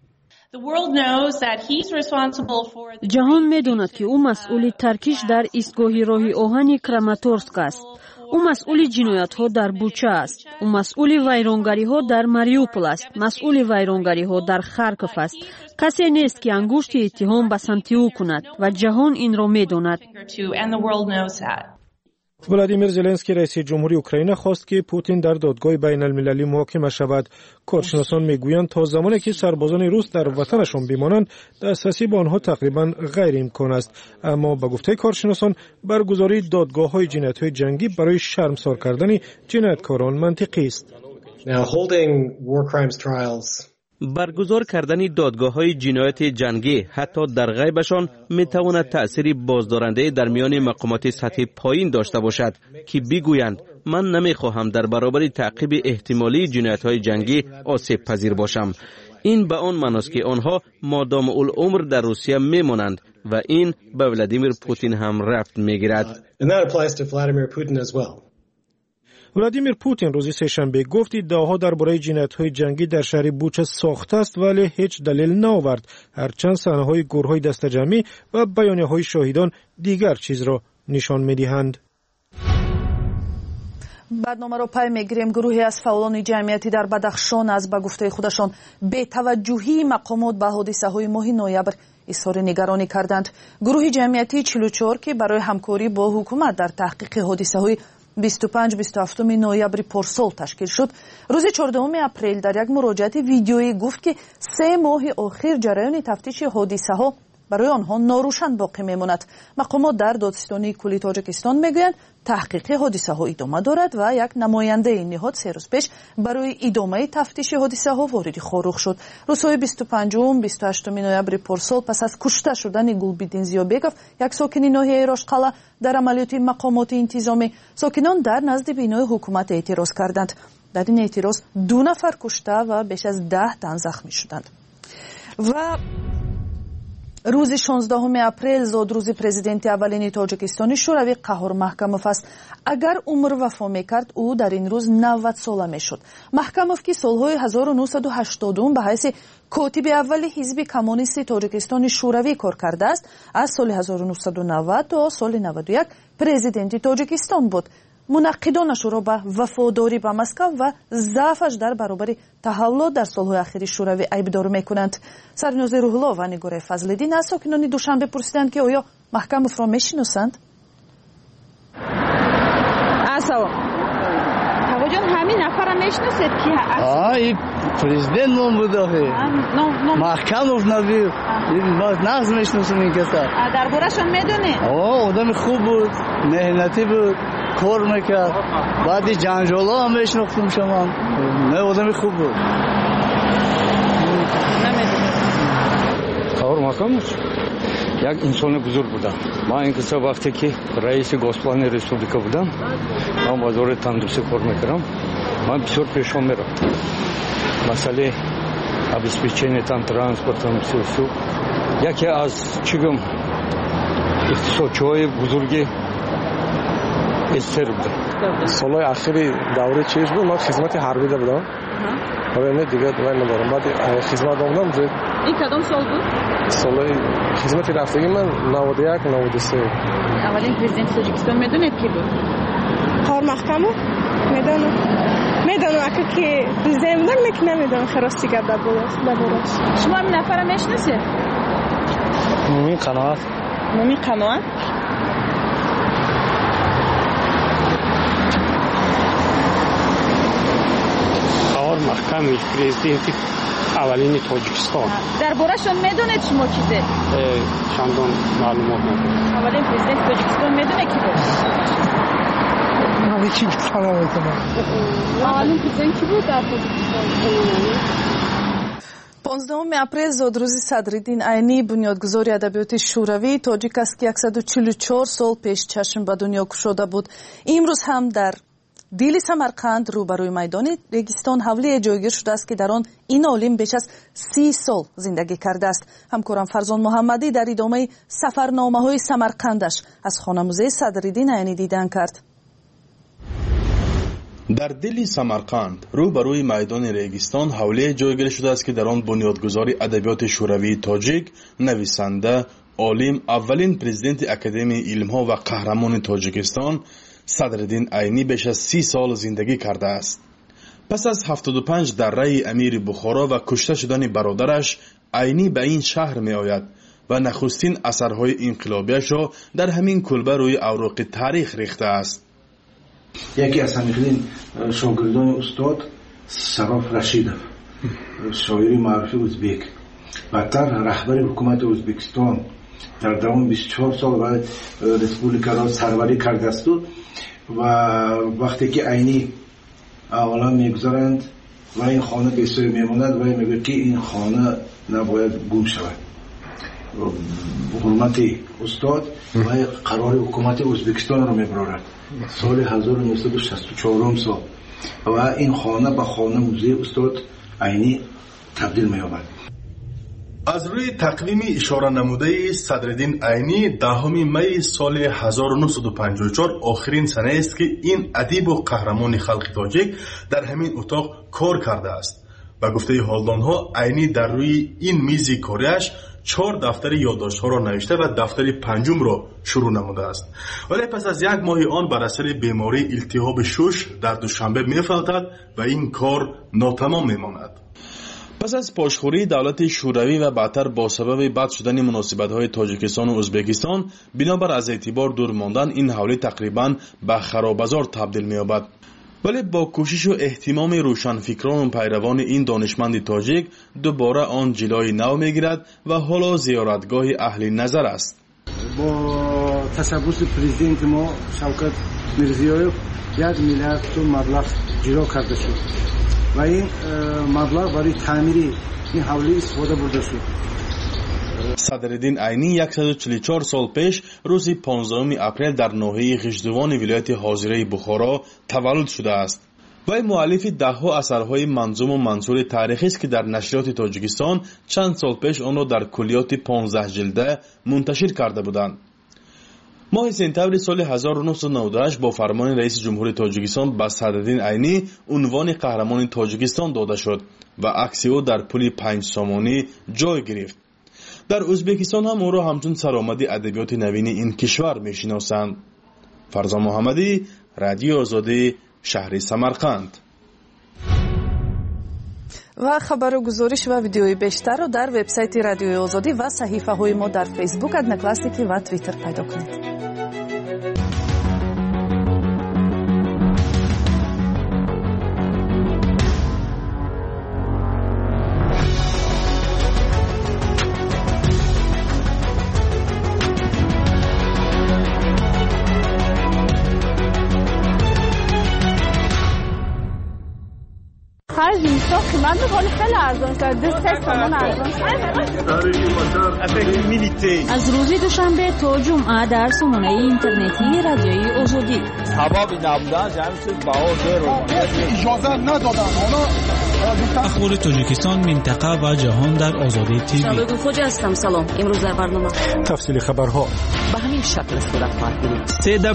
جهان می‌داند که او مسئول ترکیش در ایستگاه راهی آهن کراماتورسک است. او مسئول جنایت‌ها در بوچا است. او مسئول ویرانگری‌ها در ماریوپول است. مسئول ویرانگری‌ها در خارکوف است. کسی نیست که انگشت اتهام به سمت او کند و جهان این را می‌داند. ولادیمیر زلنسکی رئیس جمهوری اوکراین خواست که پوتین در دادگاه بین‌المللی محاکمه شود. کارشناسان میگویند تا زمانی که سربازان روس در وطنشان بمانند دسترسی به آنها تقریبا غیر امکان است. اما به گفته کارشناسان برگزاری دادگاه‌های جنایت‌های جنگی برای شرمسار کردن جنایتکاران منطقی است. برگزار کردن دادگاه‌های جنایت جنگی حتی در غیبشان می‌تواند تأثیری بازدارنده در میان مقامات سطح پایین داشته باشد که بگویند من نمی‌خواهم در برابر تعقیب احتمالی جنایت‌های جنگی آسیب پذیر باشم. این به آن معنی است که آنها مادام العمر در روسیه می‌مانند و این به ولادیمیر پوتین هم ربط می‌گیرد. ولادیمیر پوتین روز سه‌شنبه گفت ادعاها درباره جنایت‌های جنگی در شهر بوچا ساخته است ولی هیچ دلیل نآورد. هرچند صحنه‌های گروه‌های دسته‌جمعی و بیانیه‌های شاهدان دیگر چیز را نشان می‌دهند. برنامه را پی می‌گیریم. گروهی از فعالان جمعیتی در بدخشان از به گفته خودشان بی‌توجهی مقامات به حادثه‌های ماه نوامبر اظهار نگرانی کردند. گروه جمعیتی 44 که برای همکاری با حکومت در تحقیق حادثه‌های 25-27 نوامبر پارسال تشکیل شد. روز 14 اپریل در یک مراجعه ویدیویی گفت که 3 ماه آخر جریان تفتیش حادثه‌ها برای آنها ناروشن باقی میماند. مقامات در دادستانی کلی تاجیکستان میگویند تحقیق حادثه‌ها ادامه دارد و یک نماینده این نهاد 3 روز پیش برای ادامه تفتیش حادثه‌ها وارد خاروخ شد. روزهای 25-28 نوامبر پارسال پس از کشته شدن گلبدین زیابکов یک ساکن ناحیه راشقلا در عملیات مقامات انتظامی، ساکنان در نزد بینای حکومت اعتراض کردند. در این اعتراض 2 نفر کشته و بیش از 10 تن زخمی شدند. و روز 16 اپریل زاد روز پرزیدنت اولین تاجیکستان شوروی قهار محکموف است. اگر عمر وفا میکرد او در این روز 90 ساله میشد. محکموف که سالهای 1980 به حیث کاتب اول حزب کمونیست تاجیکستان شوروی کار کرده است، از سال 1990 تا سال 91 پرزیدنت تاجیکستان بود. منقدانش را به وفاداری به مسکو و ضعفش در برابر تحولات در سالهای اخیر شوروی عیبدار میکنند. سرنیاز روح‌الله و نگار فضل‌الدین از ساکنان دوشنبه پرسیدند که آیا محکموف را میشناسند؟ آقا جان همین نفر میشناسید که این پرزیدنت نام بود محکموف نبود. باز نقض میشناسم این کسا. درباره‌شون میدونی؟ آدم خوب بود، مهنتی بود، کار میکرد. بعدی جنجالا هم میشناختم شما. نه آدم خوب بود. قهار محکموف یک انسان بزرگ بودم. من این کسا وقتی که رئیس گوسپلان ریسپوبلیکا بودم، من وزارت تندرستی کار میکردم. من بسیار پیشون میرفتم. مسئله обеспечение там транспортом все. یکی از چیگم اقتصادچوهای بزرگی استر بودم. سالهای اخیری دوره چیز بود. من خدمت حربی ده بودم. حالا دیگه من ندارم. بعد خدمت دادم. این کدام سال بود؟ سالهای خدمت رفتگی من 91 93. اولین پرزیدنت تاجیکستان میدونید کی بود؟ قهار محکموف میدونم اگه که پرزیدنت بودن میکنم نمیدونم خراستی کرد دربارش. شما همین نفر میشناسید؟ مومین قناعت. مومین قناعت؟ قهار محکموف پرزیدنت اولین تاجیکستان. درباره‌شون میدونید شما چیزه؟ چندان معلومات ندارم. اولین پرزیدنت تاجیکستان میدونه کی بود؟ من چی سلام میکنم. اولین پرزیدنت کی بود در تاجیکستان؟ 15 اپریل زاد روزی صدرالدین عینی بنیادگذار ادبیات شوروی تاجیک است که 144 سال پیش چشم به دنیا گشوده بود. امروز هم در دیل سمرقند روبروی میدان ریگستان حوله جایگیر شده است که در آن این عالم بیش از 30 سال زندگی کرده است. همکارم فرزان محمدی در ادامه سفرنامه‌های سمرقندش از خانه موزه صدرالدین عینی دیدن کرد. در دل سمرقند روبروی میدان ریگستان حوله جایگیر شده است که در آن بنیادگذار ادبیات شوروی تاجیک، نویسنده، عالم، اولین پرزیدنت اکادمی علم‌ها و قهرمان تاجیکستان صدرالدین عینی بیش از 30 سال زندگی کرده است. پس از 75 دره امیر بخارا و کشته شدن برادرش، عینی به این شهر می آید و نخستین اثرهای انقلابیش را در همین کلبه روی اوراق تاریخ ریخته است. یکی از همین شاگردان استاد سراف رشیدов، شاعری معروف ازبک، بعدتر رهبر حکومت ازبکستان در دوام 24 سال بعد رسپولیکا را سروری کرده است و وقتی که عینی اولا میگذارند و این خانه بسیار میماند و میگه که این خانه نباید گم شود. حرمت استاد و قرار حکومت ازبکستان را میبرارد. سال 1964 سال و این خانه به خانه موزه استاد عینی تبدیل می‌یابد. از روی تقویم اشاره نموده صدرالدین عینی 10 می سال 1954 آخرین سنه است که این ادیب و قهرمان خلق تاجیک در همین اتاق کار کرده است. به گفته حالدانها عینی در روی این میز کاریش 4 دفتر یادداشت‌ها را نوشته و دفتر پنجم را شروع نموده است. ولی پس از 1 ماه آن بر اثر بیماری التهاب شش در دوشنبه می‌فوتد و این کار ناتمام می‌ماند. پس از پاشخوری دولت شوروی و بعدتر با سبب بد شدن مناسبت‌های تاجیکستان و ازبکستان، بنابر از اعتبار دور ماندن این حوله تقریباً به خرابزار تبدیل می‌یابد. ولی با کوشش و اهتمام روشنفکران و پیروان این دانشمند تاجیک دوباره آن جلوی نو می‌گیرد و حالا زیارتگاه اهل نظر است. با تشبث پرزیدنت ما شوکت میرزیویف 1 میلیارد سوم مبلغ جلو کرده شد و این مبلغ برای تعمیر این حوله استفاده برده شد. صدرالدین عینی 144 سال پیش روز 15 اپریل در ناحیه خشتوان ولایت حاضره بخارا تولد شده است. وی مؤلف ده‌ها اثرهای منظوم و منثور تاریخی است که در نشریات تاجیکستان چند سال پیش آن را در کلیات 15 جلده منتشر کرده بودند. ماه سپتامبر سال 1998 با فرمان رئیس جمهور تاجیکستان به صدرالدین عینی عنوان قهرمان تاجیکستان داده شد و عکس او در پل 5 سامانی جای گرفت. در ازبکستان هم او را همچون سرآمد ادبیات نوین این کشور میشناسند. فرزان محمدی، رادیو آزادی، شهر سمرقند. و خبر و گزارش و ویدیوی بیشتر را در وبسایت رادیو آزادی و صحیفه های ما در فیسبوک، ادنکلاسیکی و توییتر پیدا کنید. خیلی ارزان شد. از روز دوشنبه تا جمعه در سامانه اینترنتی رادیوی آزادی. اجازه ندادن. اخبار تاجیکستان، منطقه و جهان در آزادی تیوی. شبکه خوج هستم. سلام. امروز در برنامه تفصیل خبرها به همین شکل صورت خواهد گرفت.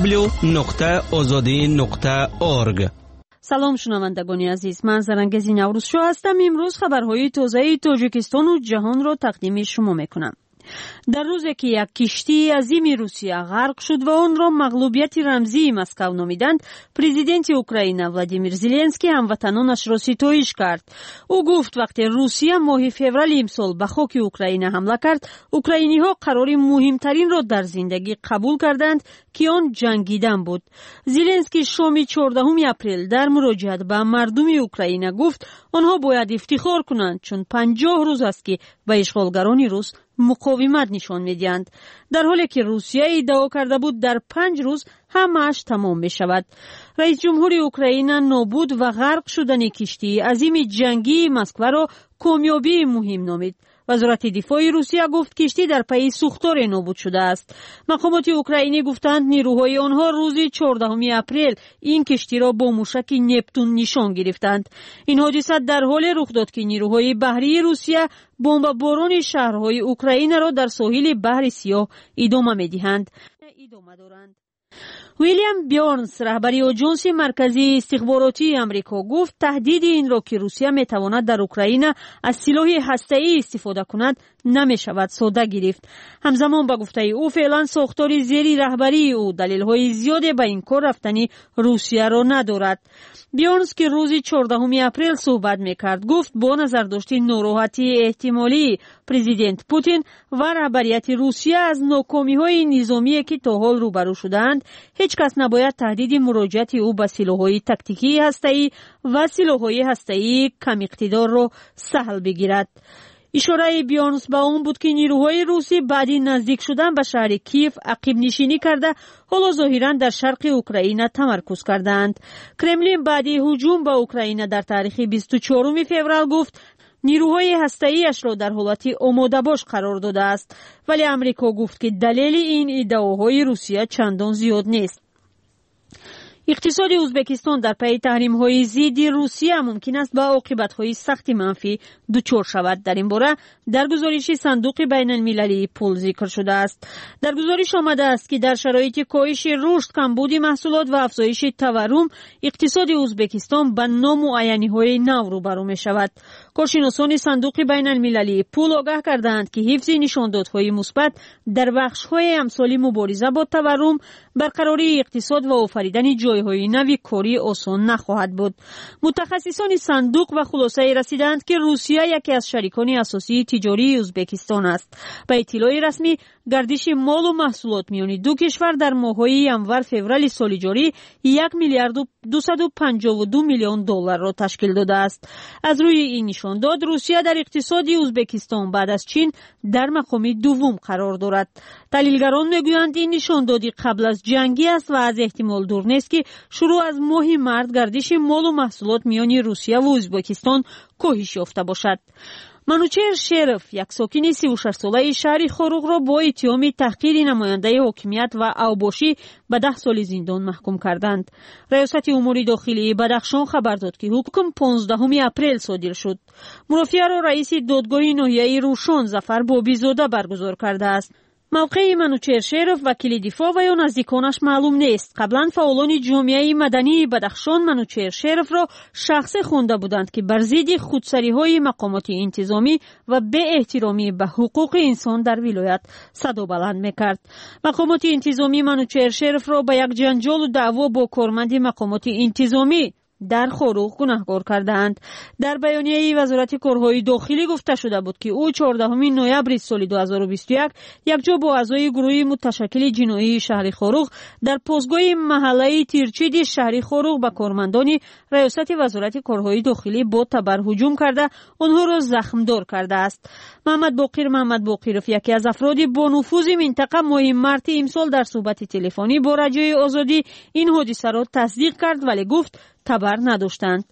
www.azadi.org. سلام شنوندگان عزیز، من زرنگزی نوروزشو هستم. امروز خبرهای تازه تاجیکستان و جهان را تقدیم شما میکنم. در روزی که یک کشتی عظیم روسیه غرق شد و آن را مغلوبیت رمزی مسکو نامیدند، پرزیدنت اوکراین ولادیمیر زلنسکی هموطنانش را ستایش کرد. او گفت وقتی روسیه ماه فوریه امسال به خاک اوکراین حمله کرد، اوکراینی ها قرار مهمترین را در زندگی قبول کردند که آن جنگیدن بود. زلنسکی شام 14 اپریل در مراجعت به مردم اوکراین گفت آنها باید افتخار کنند چون 50 روز است که به اشغالگران روس مقاومت نشان می‌دهند، در حالی که روسیه ادعا کرده بود در 5 روز همه‌اش تمام می‌شود. رئیس جمهور اوکراین نابود و غرق شدن کشتی عظیم جنگی مسکو را کامیابی مهم نامید. وزارت دفاع روسیه گفت کشتی در پی سوختار نابود شده است. مقامات اوکراینی گفتند نیروهای آنها روز 14 اپریل این کشتی را با موشک نپتون نشان گرفتند. این حادثه در حال رخ داد که نیروهای بحری روسیه بمباران شهرهای اوکراین را در ساحل بحر سیاه ادامه می‌دهند. ویلیام بیورنز رهبری آژانس مرکزی استخباراتی آمریکا گفت تهدید این را که روسیه میتواند در اوکراین از سلاح هسته‌ای استفاده کند نمیشود ساده گرفت. همزمان با گفته او فعلا ساختار زیر رهبری او دلیل‌های زیادی به این کار رفتن روسیه را ندارد. بیورنز که روز 14 اپریل صحبت میکرد گفت با نظر داشتن ناراحتی احتمالی پرزیدنت پوتین و رهبریت روسیه از ناکامی‌های نظامی که تا حال روبرو شدند، هیچ کس نباید تهدید مراجعت او به سلاح‌های تاکتیکی هسته‌ای و سلاح‌های هسته‌ای کم اقتدار را سهل بگیرد. اشاره بیورنز به آن بود که نیروهای روسی بعدی نزدیک شدن به شهر کیف عقب نشینی کرده حالا ظاهراً در شرق اوکراین تمرکز کردند. کرملین بعدی هجوم به اوکراین در تاریخ 24 فوریه گفت نیروهای هسته‌ایش را در حالت آماده باش قرار داده است، ولی آمریکا گفت که دلیل این ادعاهای روسیه چندان زیاد نیست. اقتصاد ازبکستان در پی تحریم‌های ضد روسیه ممکن است به عاقبت‌های سخت منفی دچار شود. در این باره در گزارش صندوق بین‌المللی پول ذکر شده است. در گزارش آمده است که در شرایط کاهش رشد، کمبود محصولات و افزایش تورم، اقتصاد ازبکستان به نامعینی‌های نو روبرو می‌شود. کارشناسان صندوق بین‌المللی پول آگاه کردند که حفظ نشاندادهای مثبت در بخش‌های امثال مبارزه با تورم، برقراری اقتصاد و آفریدن جایهای نوی کاری آسان نخواهد بود. متخصصان صندوق و خلاصه رسیدند که روسیه یکی از شریکان اساسی تجاری ازبکستان است. به اطلاع رسمی گردش مال و محصولات میان دو کشور در ماه‌های ینور فوریه سال جاری 1 میلیارد و 252 میلیون دلار را تشکیل داده است. از روی این نشانداد روسیه در اقتصاد ازبکستان بعد از چین در مقام دوم قرار دارد. تحلیلگران میگویند این نشاندادی قبل از جنگی است و از احتمال دور نیست که شروع از ماه مارس گردش مال و محصولات میان روسیه و ازبکستان کاهش یافته باشد. منوچهر شرف، یک ساکن 36 ساله شهر خاروغ را با اتهام تحقیر نماینده حاکمیت و اوباشی به 10 سال زندان محکوم کردند. ریاست امور داخلی بدخشان خبر داد که حکم 15 اپریل صادر شد. مرافعه را رئیس دادگاه ناحیه روشن ظفر بابیزاده برگزار کرده است. موقع منوچهر شرف وکیل دفاع و یا نزدیکانش معلوم نیست. قبلا فعالان جامعه مدنی بدخشان منوچهر شرف را شخصی خوانده بودند که بر ضد خودسری‌های مقامات انتظامی و بی احترامی به حقوق انسان در ولایت صدا بلند می‌کرد. مقامات انتظامی منوچهر شرف را به یک جنجال و دعوا با کارمند مقامات انتظامی در خاروغ گناهکار کردند. در بیانیه وزارت کارهای داخلی گفته شده بود که او 14 نوامبر سال 2021 یکجا با اعضای گروه متشکل جنایی شهر خاروغ در پاسگاه محله تیرچید شهر خاروغ به کارمندان ریاست وزارت کارهای داخلی با تبر هجوم کرده آنها را زخمدار کرده است. محمد باقرов یکی از افراد با نفوذ منطقه ماه مارس امسال در صحبت تلفنی با رادیوی آزادی این حادثه را تصدیق کرد ولی گفت خبر نداشتند.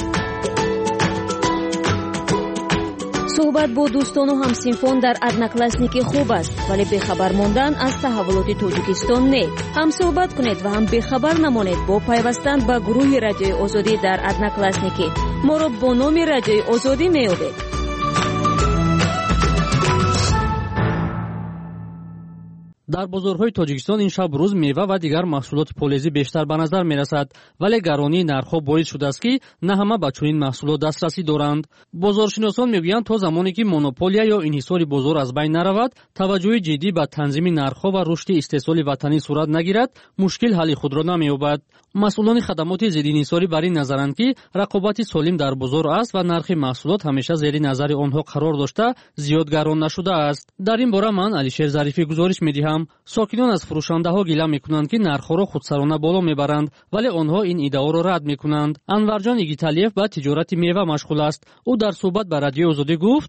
صحبت با دوستان و همسنفان در ادناکلاسنیکی خوب است ولی بخبر ماندن از تحولات تاجیکستان نه. هم صحبت کنید و هم بخبر نمانید با پیوستن به گروه رادیوی آزادی در ادناکلاسنیکی. ما را با نام رادیوی آزادی میابید. дар бозорҳои тоҷикистон ин шаб рӯз мева ва дигар маҳсулоти полезӣ бештар ба назар мерасад, вале гаронии нархҳо боис шудааст ки на ҳама ба чунин маҳсулот дастрасӣ доранд. Бозоршиносон мегӯянд то замоне ки монополия ё инҳисори бозор аз байн наравад, таваҷҷӯҳи ҷиддӣ ба танзими нархҳо ва рушди истеҳсоли ватанӣ сурат нагирад, мушкил ҳалли худро намеёбад. масъулони хадамоти зиддинҳисорӣ бар ин назаранд ки рақобати солим дар бозор аст ва нархи маҳсулот ҳамеша зери назари онҳо қарор дошта зиёд гарон нашудааст. дар ин бора ман Алишер Зарифӣ гузориш медиҳам. Сокинон аз фурӯшандаҳо гила мекунанд ки нархҳоро худсарона боло мебаранд, вале онҳо ин иддаоро рад мекунанд. Анварҷон Игиталиев ба тиҷорати мева машғул аст. ӯ дар суҳбат ба радиои Озодӣ гуфт: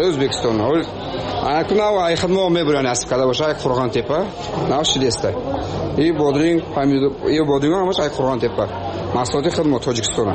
محصولات خدمات تاجیکستانه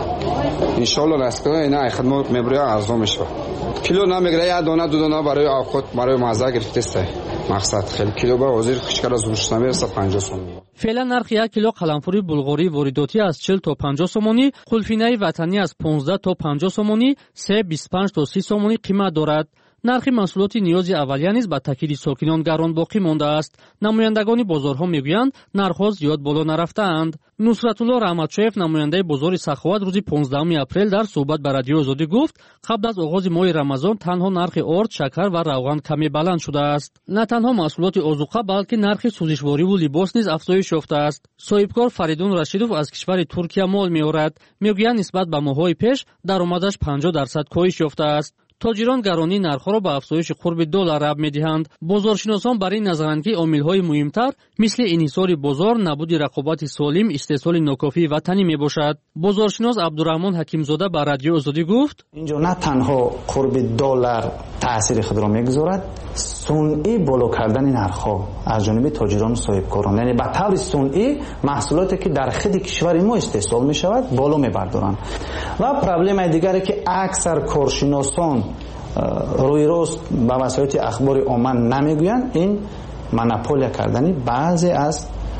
انشالله نسکن اینا خدمات میبره ارزان میشه کیلو نمیگیره یا دانه دو دانه برای آخوت برای مزه گرفته است مقصد خیلی کیلو با حاضر خشکر از روش نمیرسه 50 سوم. فعلا نرخ 1 کیلو قلمفوری بلغاری وارداتی از 40 تا 50 سومانی، قلفینه وطنی از 15 تا 50 سومانی، سه 25 تا 30 سومانی قیمت دارد. нархи маҳсулоти ниёзи аввалия низ ба такиди сокинон гарон боқӣ мондааст. намояндагони бозорҳо мегӯянд нархҳо зиёд боло нарафтаанд. нусратулло раҳматшоев намояндаи бозори саховат рӯзи 15 апрел дар суҳбат ба радиои Озодӣ гуфт: қабл аз оғози моҳи рамазон танҳо нархи орд, шакар ва равған каме баланд шудааст. на танҳо маҳсулоти озуқа, балки нархи сӯзишвориву либос низ афзоиш ёфтааст. соҳибкор Фаридун Рашидов аз кишвари Туркия мол меорад. мегӯяд нисбат ба моҳҳои пеш даромадаш 50% коҳиш ёфтааст. тоҷирон гаронии нархҳоро ба афзоиши қурби $1 раб медиҳанд. бозоршиносон бар ин назаранд ки омилҳои муҳимтар мисли инҳисори бозор, набуди рақобати солим, истеҳсоли нокофии ватанӣ мебошад. бозоршинос Абдураҳмон Ҳакимзода ба радиои Озодӣ гуфт: инҷо на танҳо қурби $1 таъсири худро мегузорад, сунъӣ боло кардани нархҳо аз ҷониби тоҷирону соҳибкорон, яъне ба таври сунъӣ маҳсулоте ки дар хиди кишвари мо истеҳсол мешавад боло мебардоранд. ва проблемаи дигаре ки аксар коршиносон рӯи рост ба васоити ахбори омма намегӯянд, ин монополия кардани баъзе аз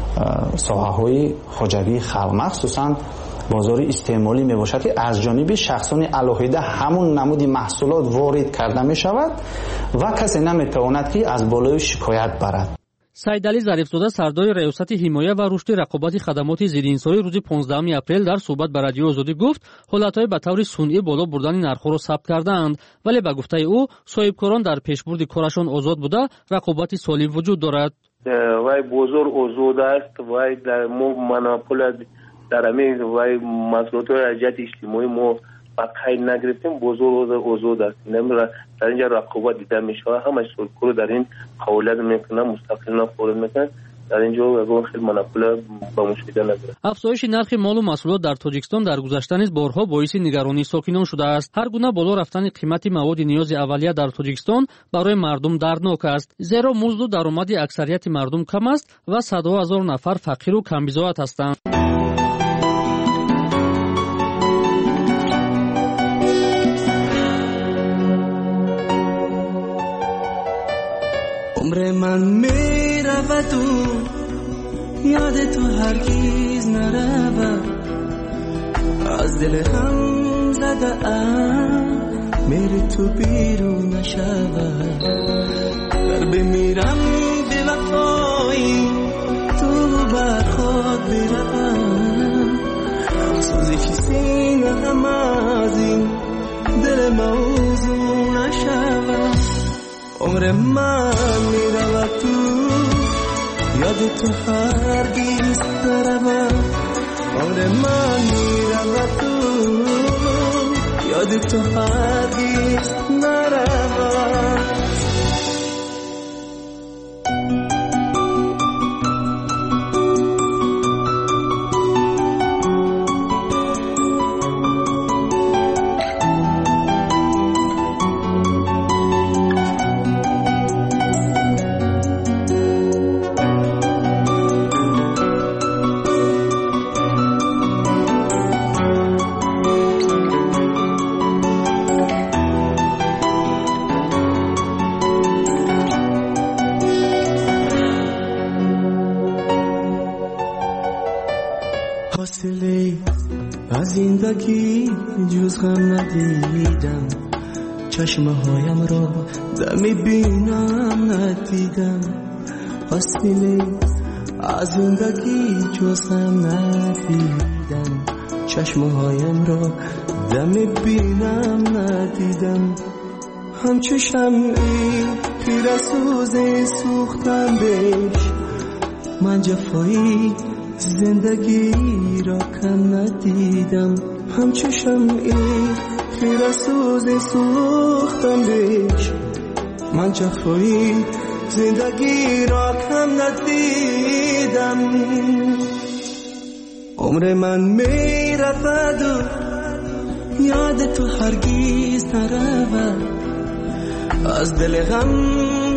соҳаҳои хоҷагии халқ, махсусан бозори истеъмолӣ мебошад ки аз ҷониби шахсони алоҳида ҳамун намуди маҳсулот ворид карда мешавад ва касе наметавонад ки аз болои шикоят барад. Саидали Зарифзода сардори раёсати ҳимоя ва рушди рақобати хадамоти зиддинҳисорӣ рӯзи 15 апрел дар суҳбат ба радиои Озодӣ гуфт: ҳолатҳои ба таври сунъӣ боло бурдани нархҳоро сабт кардаанд, вале ба гуфтаи ӯ соҳибкорон дар пешбурди корашон озод буда рақобати солим вуҷуд дорад. вай бозор озод аст, вай мо монополия дар ҳамин вай масъулиятҳои аз ҷиҳати иҷтимоӣ мо ба қайд нагирифтем, бозор озод аст. дар инҷа рақобат дида мешавад, ҳамаи соҳибкор дар ин фаъолият мекунад, мустақилона фаъолият мекунад. дар инҷо ягон хел монополия ба мушоҳида надорад. афзоиши нархи молу маҳсулот дар тоҷикистон дар гузашта низ борҳо боиси нигаронии сокинон шудааст. ҳар гуна боло рафтани қимати маводи ниёзи аввалия дар тоҷикистон барои мардум дарднок аст, зеро музду даромади аксарияти мардум кам аст ва садҳо ҳазор нафар фақиру камбизоат ҳастанд. عمر من میرود و یاد تو هرگز نرود، از دل هم زده میری تو بیرون نشود. در بمیرم به وفایی تو بر خود برود، سوزش سینه هم از این دل موضوع نشود. عمر من میرود تو یاد تو هرگز نرود، عمر من میرود تو یاد تو هرگز نرود. حاصلی از زندگی جز غم ندیدم، چشمهایم را دمی بینم ندیدم. فاصله از زندگی جزم ندیدم چشمهایم را دم بینم ندیدم همچو شمعی پیرسوز سوختم بهش من جفایی زندگی را کم ندیدم همچو شمعی پیرسوز سوختم بهش من جفایی زندگی را کم ندیدم عمر من می رود و یاد تو هرگیز نرود از دل غم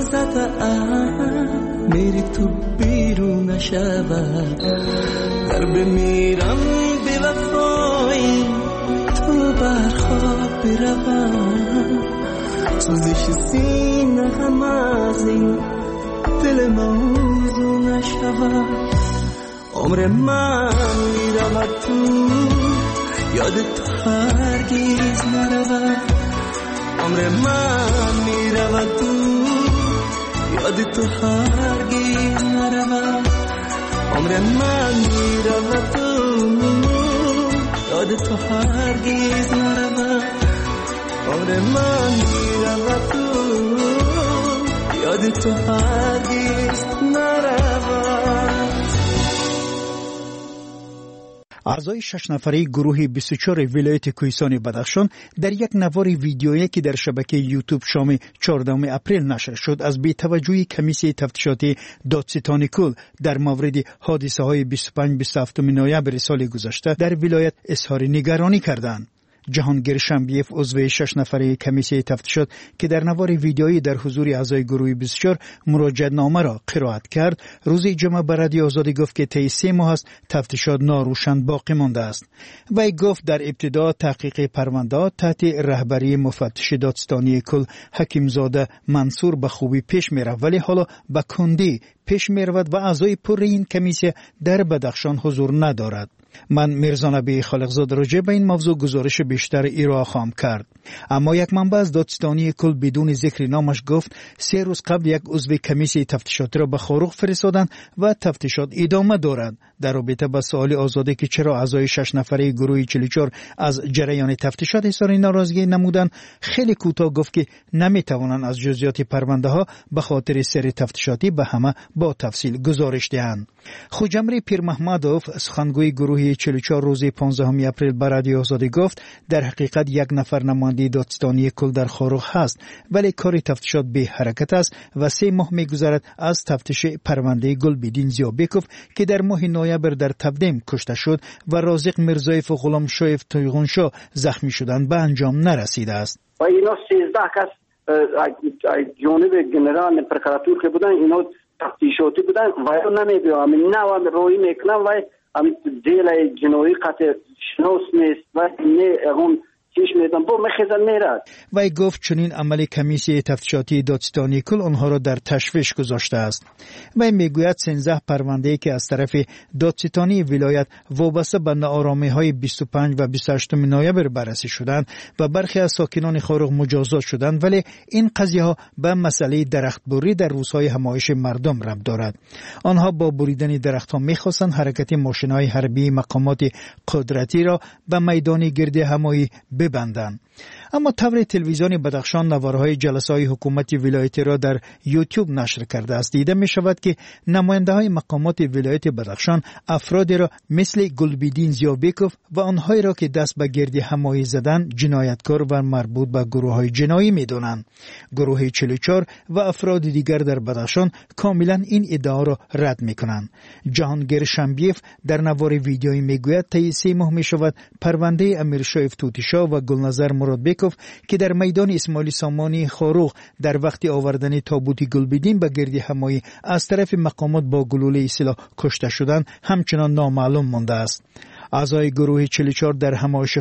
زده میری تو بیرون نشود در بمیرم بی وفایی تو برخواب بروم سوزش سینه هم از این دل موضوع نشود عمر من میرود تو یاد تو هرگیز نرود عمر من میرود تو یاد تو هرگیز نرود عمر من میرود تو یاد تو هرگیز نرود عمر من میرود تو یاد تو هرگیز نرود اعضای 6 نفره گروه 24 ولایت کوهستان بدخشان در یک نوار ویدیویی که در شبکه یوتیوب شام 14 اپریل نشر شد از بی‌توجهی کمیسیون تفتیشاتی دادستانی کل در مورد حادثه‌های 25-27 نوامبر سال گذشته در ولایت اظهار نگرانی کردند. جهانگیر شنبیف عضو 6 نفره کمیسیون تفتیشات که در نوار ویدیویی در حضور اعضای گروه 24 مراجعه‌نامه را قرائت کرد روز جمعه به رادیو آزادی گفت که طی 3 ماه است تفتیشات ناروشن باقی مانده است. وی گفت در ابتدا تحقیق پرونده تحت رهبری مفتش دادستانی کل حکیمزاده منصور به خوبی پیش می‌رفت ولی حالا به کندی پیش می‌رود و اعضای پر این کمیسیون در بدخشان حضور ندارد. من میرزا نبی خالقزاده راجع به این موضوع گزارش بیشتر ارائه خواهم کرد. اما یک منبع از دادستانی کل بدون ذکر نامش گفت 3 روز قبل یک عضو کمیسیون تفتیشات را به خاروق فرستادند و تفتیشات ادامه دارد. در رابطه با سوال آزاده که چرا اعضای 6 نفره گروه 44 از جریان تفتیشات اظهار ناراضگی نمودند خیلی کوتاه گفت که نمیتوانند از جزئیات پرونده ها به خاطر سر تفتیشاتی به همه با تفصیل گزارش دهند. خوجمری پیر محمدوف سخنگوی گروه 44 روز 15 اپریل به رادیو آزادی گفت در حقیقت یک نفر نماینده دادستانی کل در خاروق هست ولی کار تفتیشات به حرکت است و 3 ماه می‌گذرد از تفتیش پرونده گلبدین زیابکوف که در ماه نوامبر در تبدیم کشته شد و رازق میرزایف و غلام شایف تویغونشا زخمی شدند به انجام نرسیده است. و اینا 13 کس جانب جنرال پرکراتور که بودن اینا تفتیشاتی بودن و نمیدونم نه و روی میکنم و دیل جنوی قطع شناس نیست و نه اون چیش میدن با مخزن میرد. وی گفت چنین عمل کمیسیون تفتیشاتی دادستانی کل آنها را در تشویش گذاشته است. وی میگوید 13 پرونده که از طرف دادستانی ولایت وابسته به ناآرامی‌های 25 و 28 نوامبر بررسی شدند و برخی از ساکنان خاروق مجازات شدند ولی این قضیه ها به مسئله درختبری در روزهای همایش مردم ربط دارد. آنها با بریدن درختها می‌خواستند حرکت ماشین‌های حربی مقامات قدرتی را به میدان گرد همایی ببندند. اما طور تلویزیون بدخشان نوارهای جلسه‌های حکومت ولایتی را در یوتیوب نشر کرده است. دیده می شود که نماینده‌های مقامات ولایت بدخشان افرادی را مثل گلبدین زیابکوف و آنهایی را که دست به گردی همایی زدن جنایتکار و مربوط به گروه‌های جنایی می‌دانند. گروه 44 و افراد دیگر در بدخشان کاملا این ادعا را رد می‌کنند. جهانگیر شنبیف در نوار ویدیویی میگوید طی 3 ماه می‌شود پرونده امیر شایف توتیشا و گلنظر مرادبکوف که در میدان اسماعیل سامانی خاروق در وقت آوردن تابوت گلبدین به گردی همایی از طرف مقامات با گلوله سلاح کشته شدند همچنان نامعلوم مانده است. اعضای گروه 44 در همایش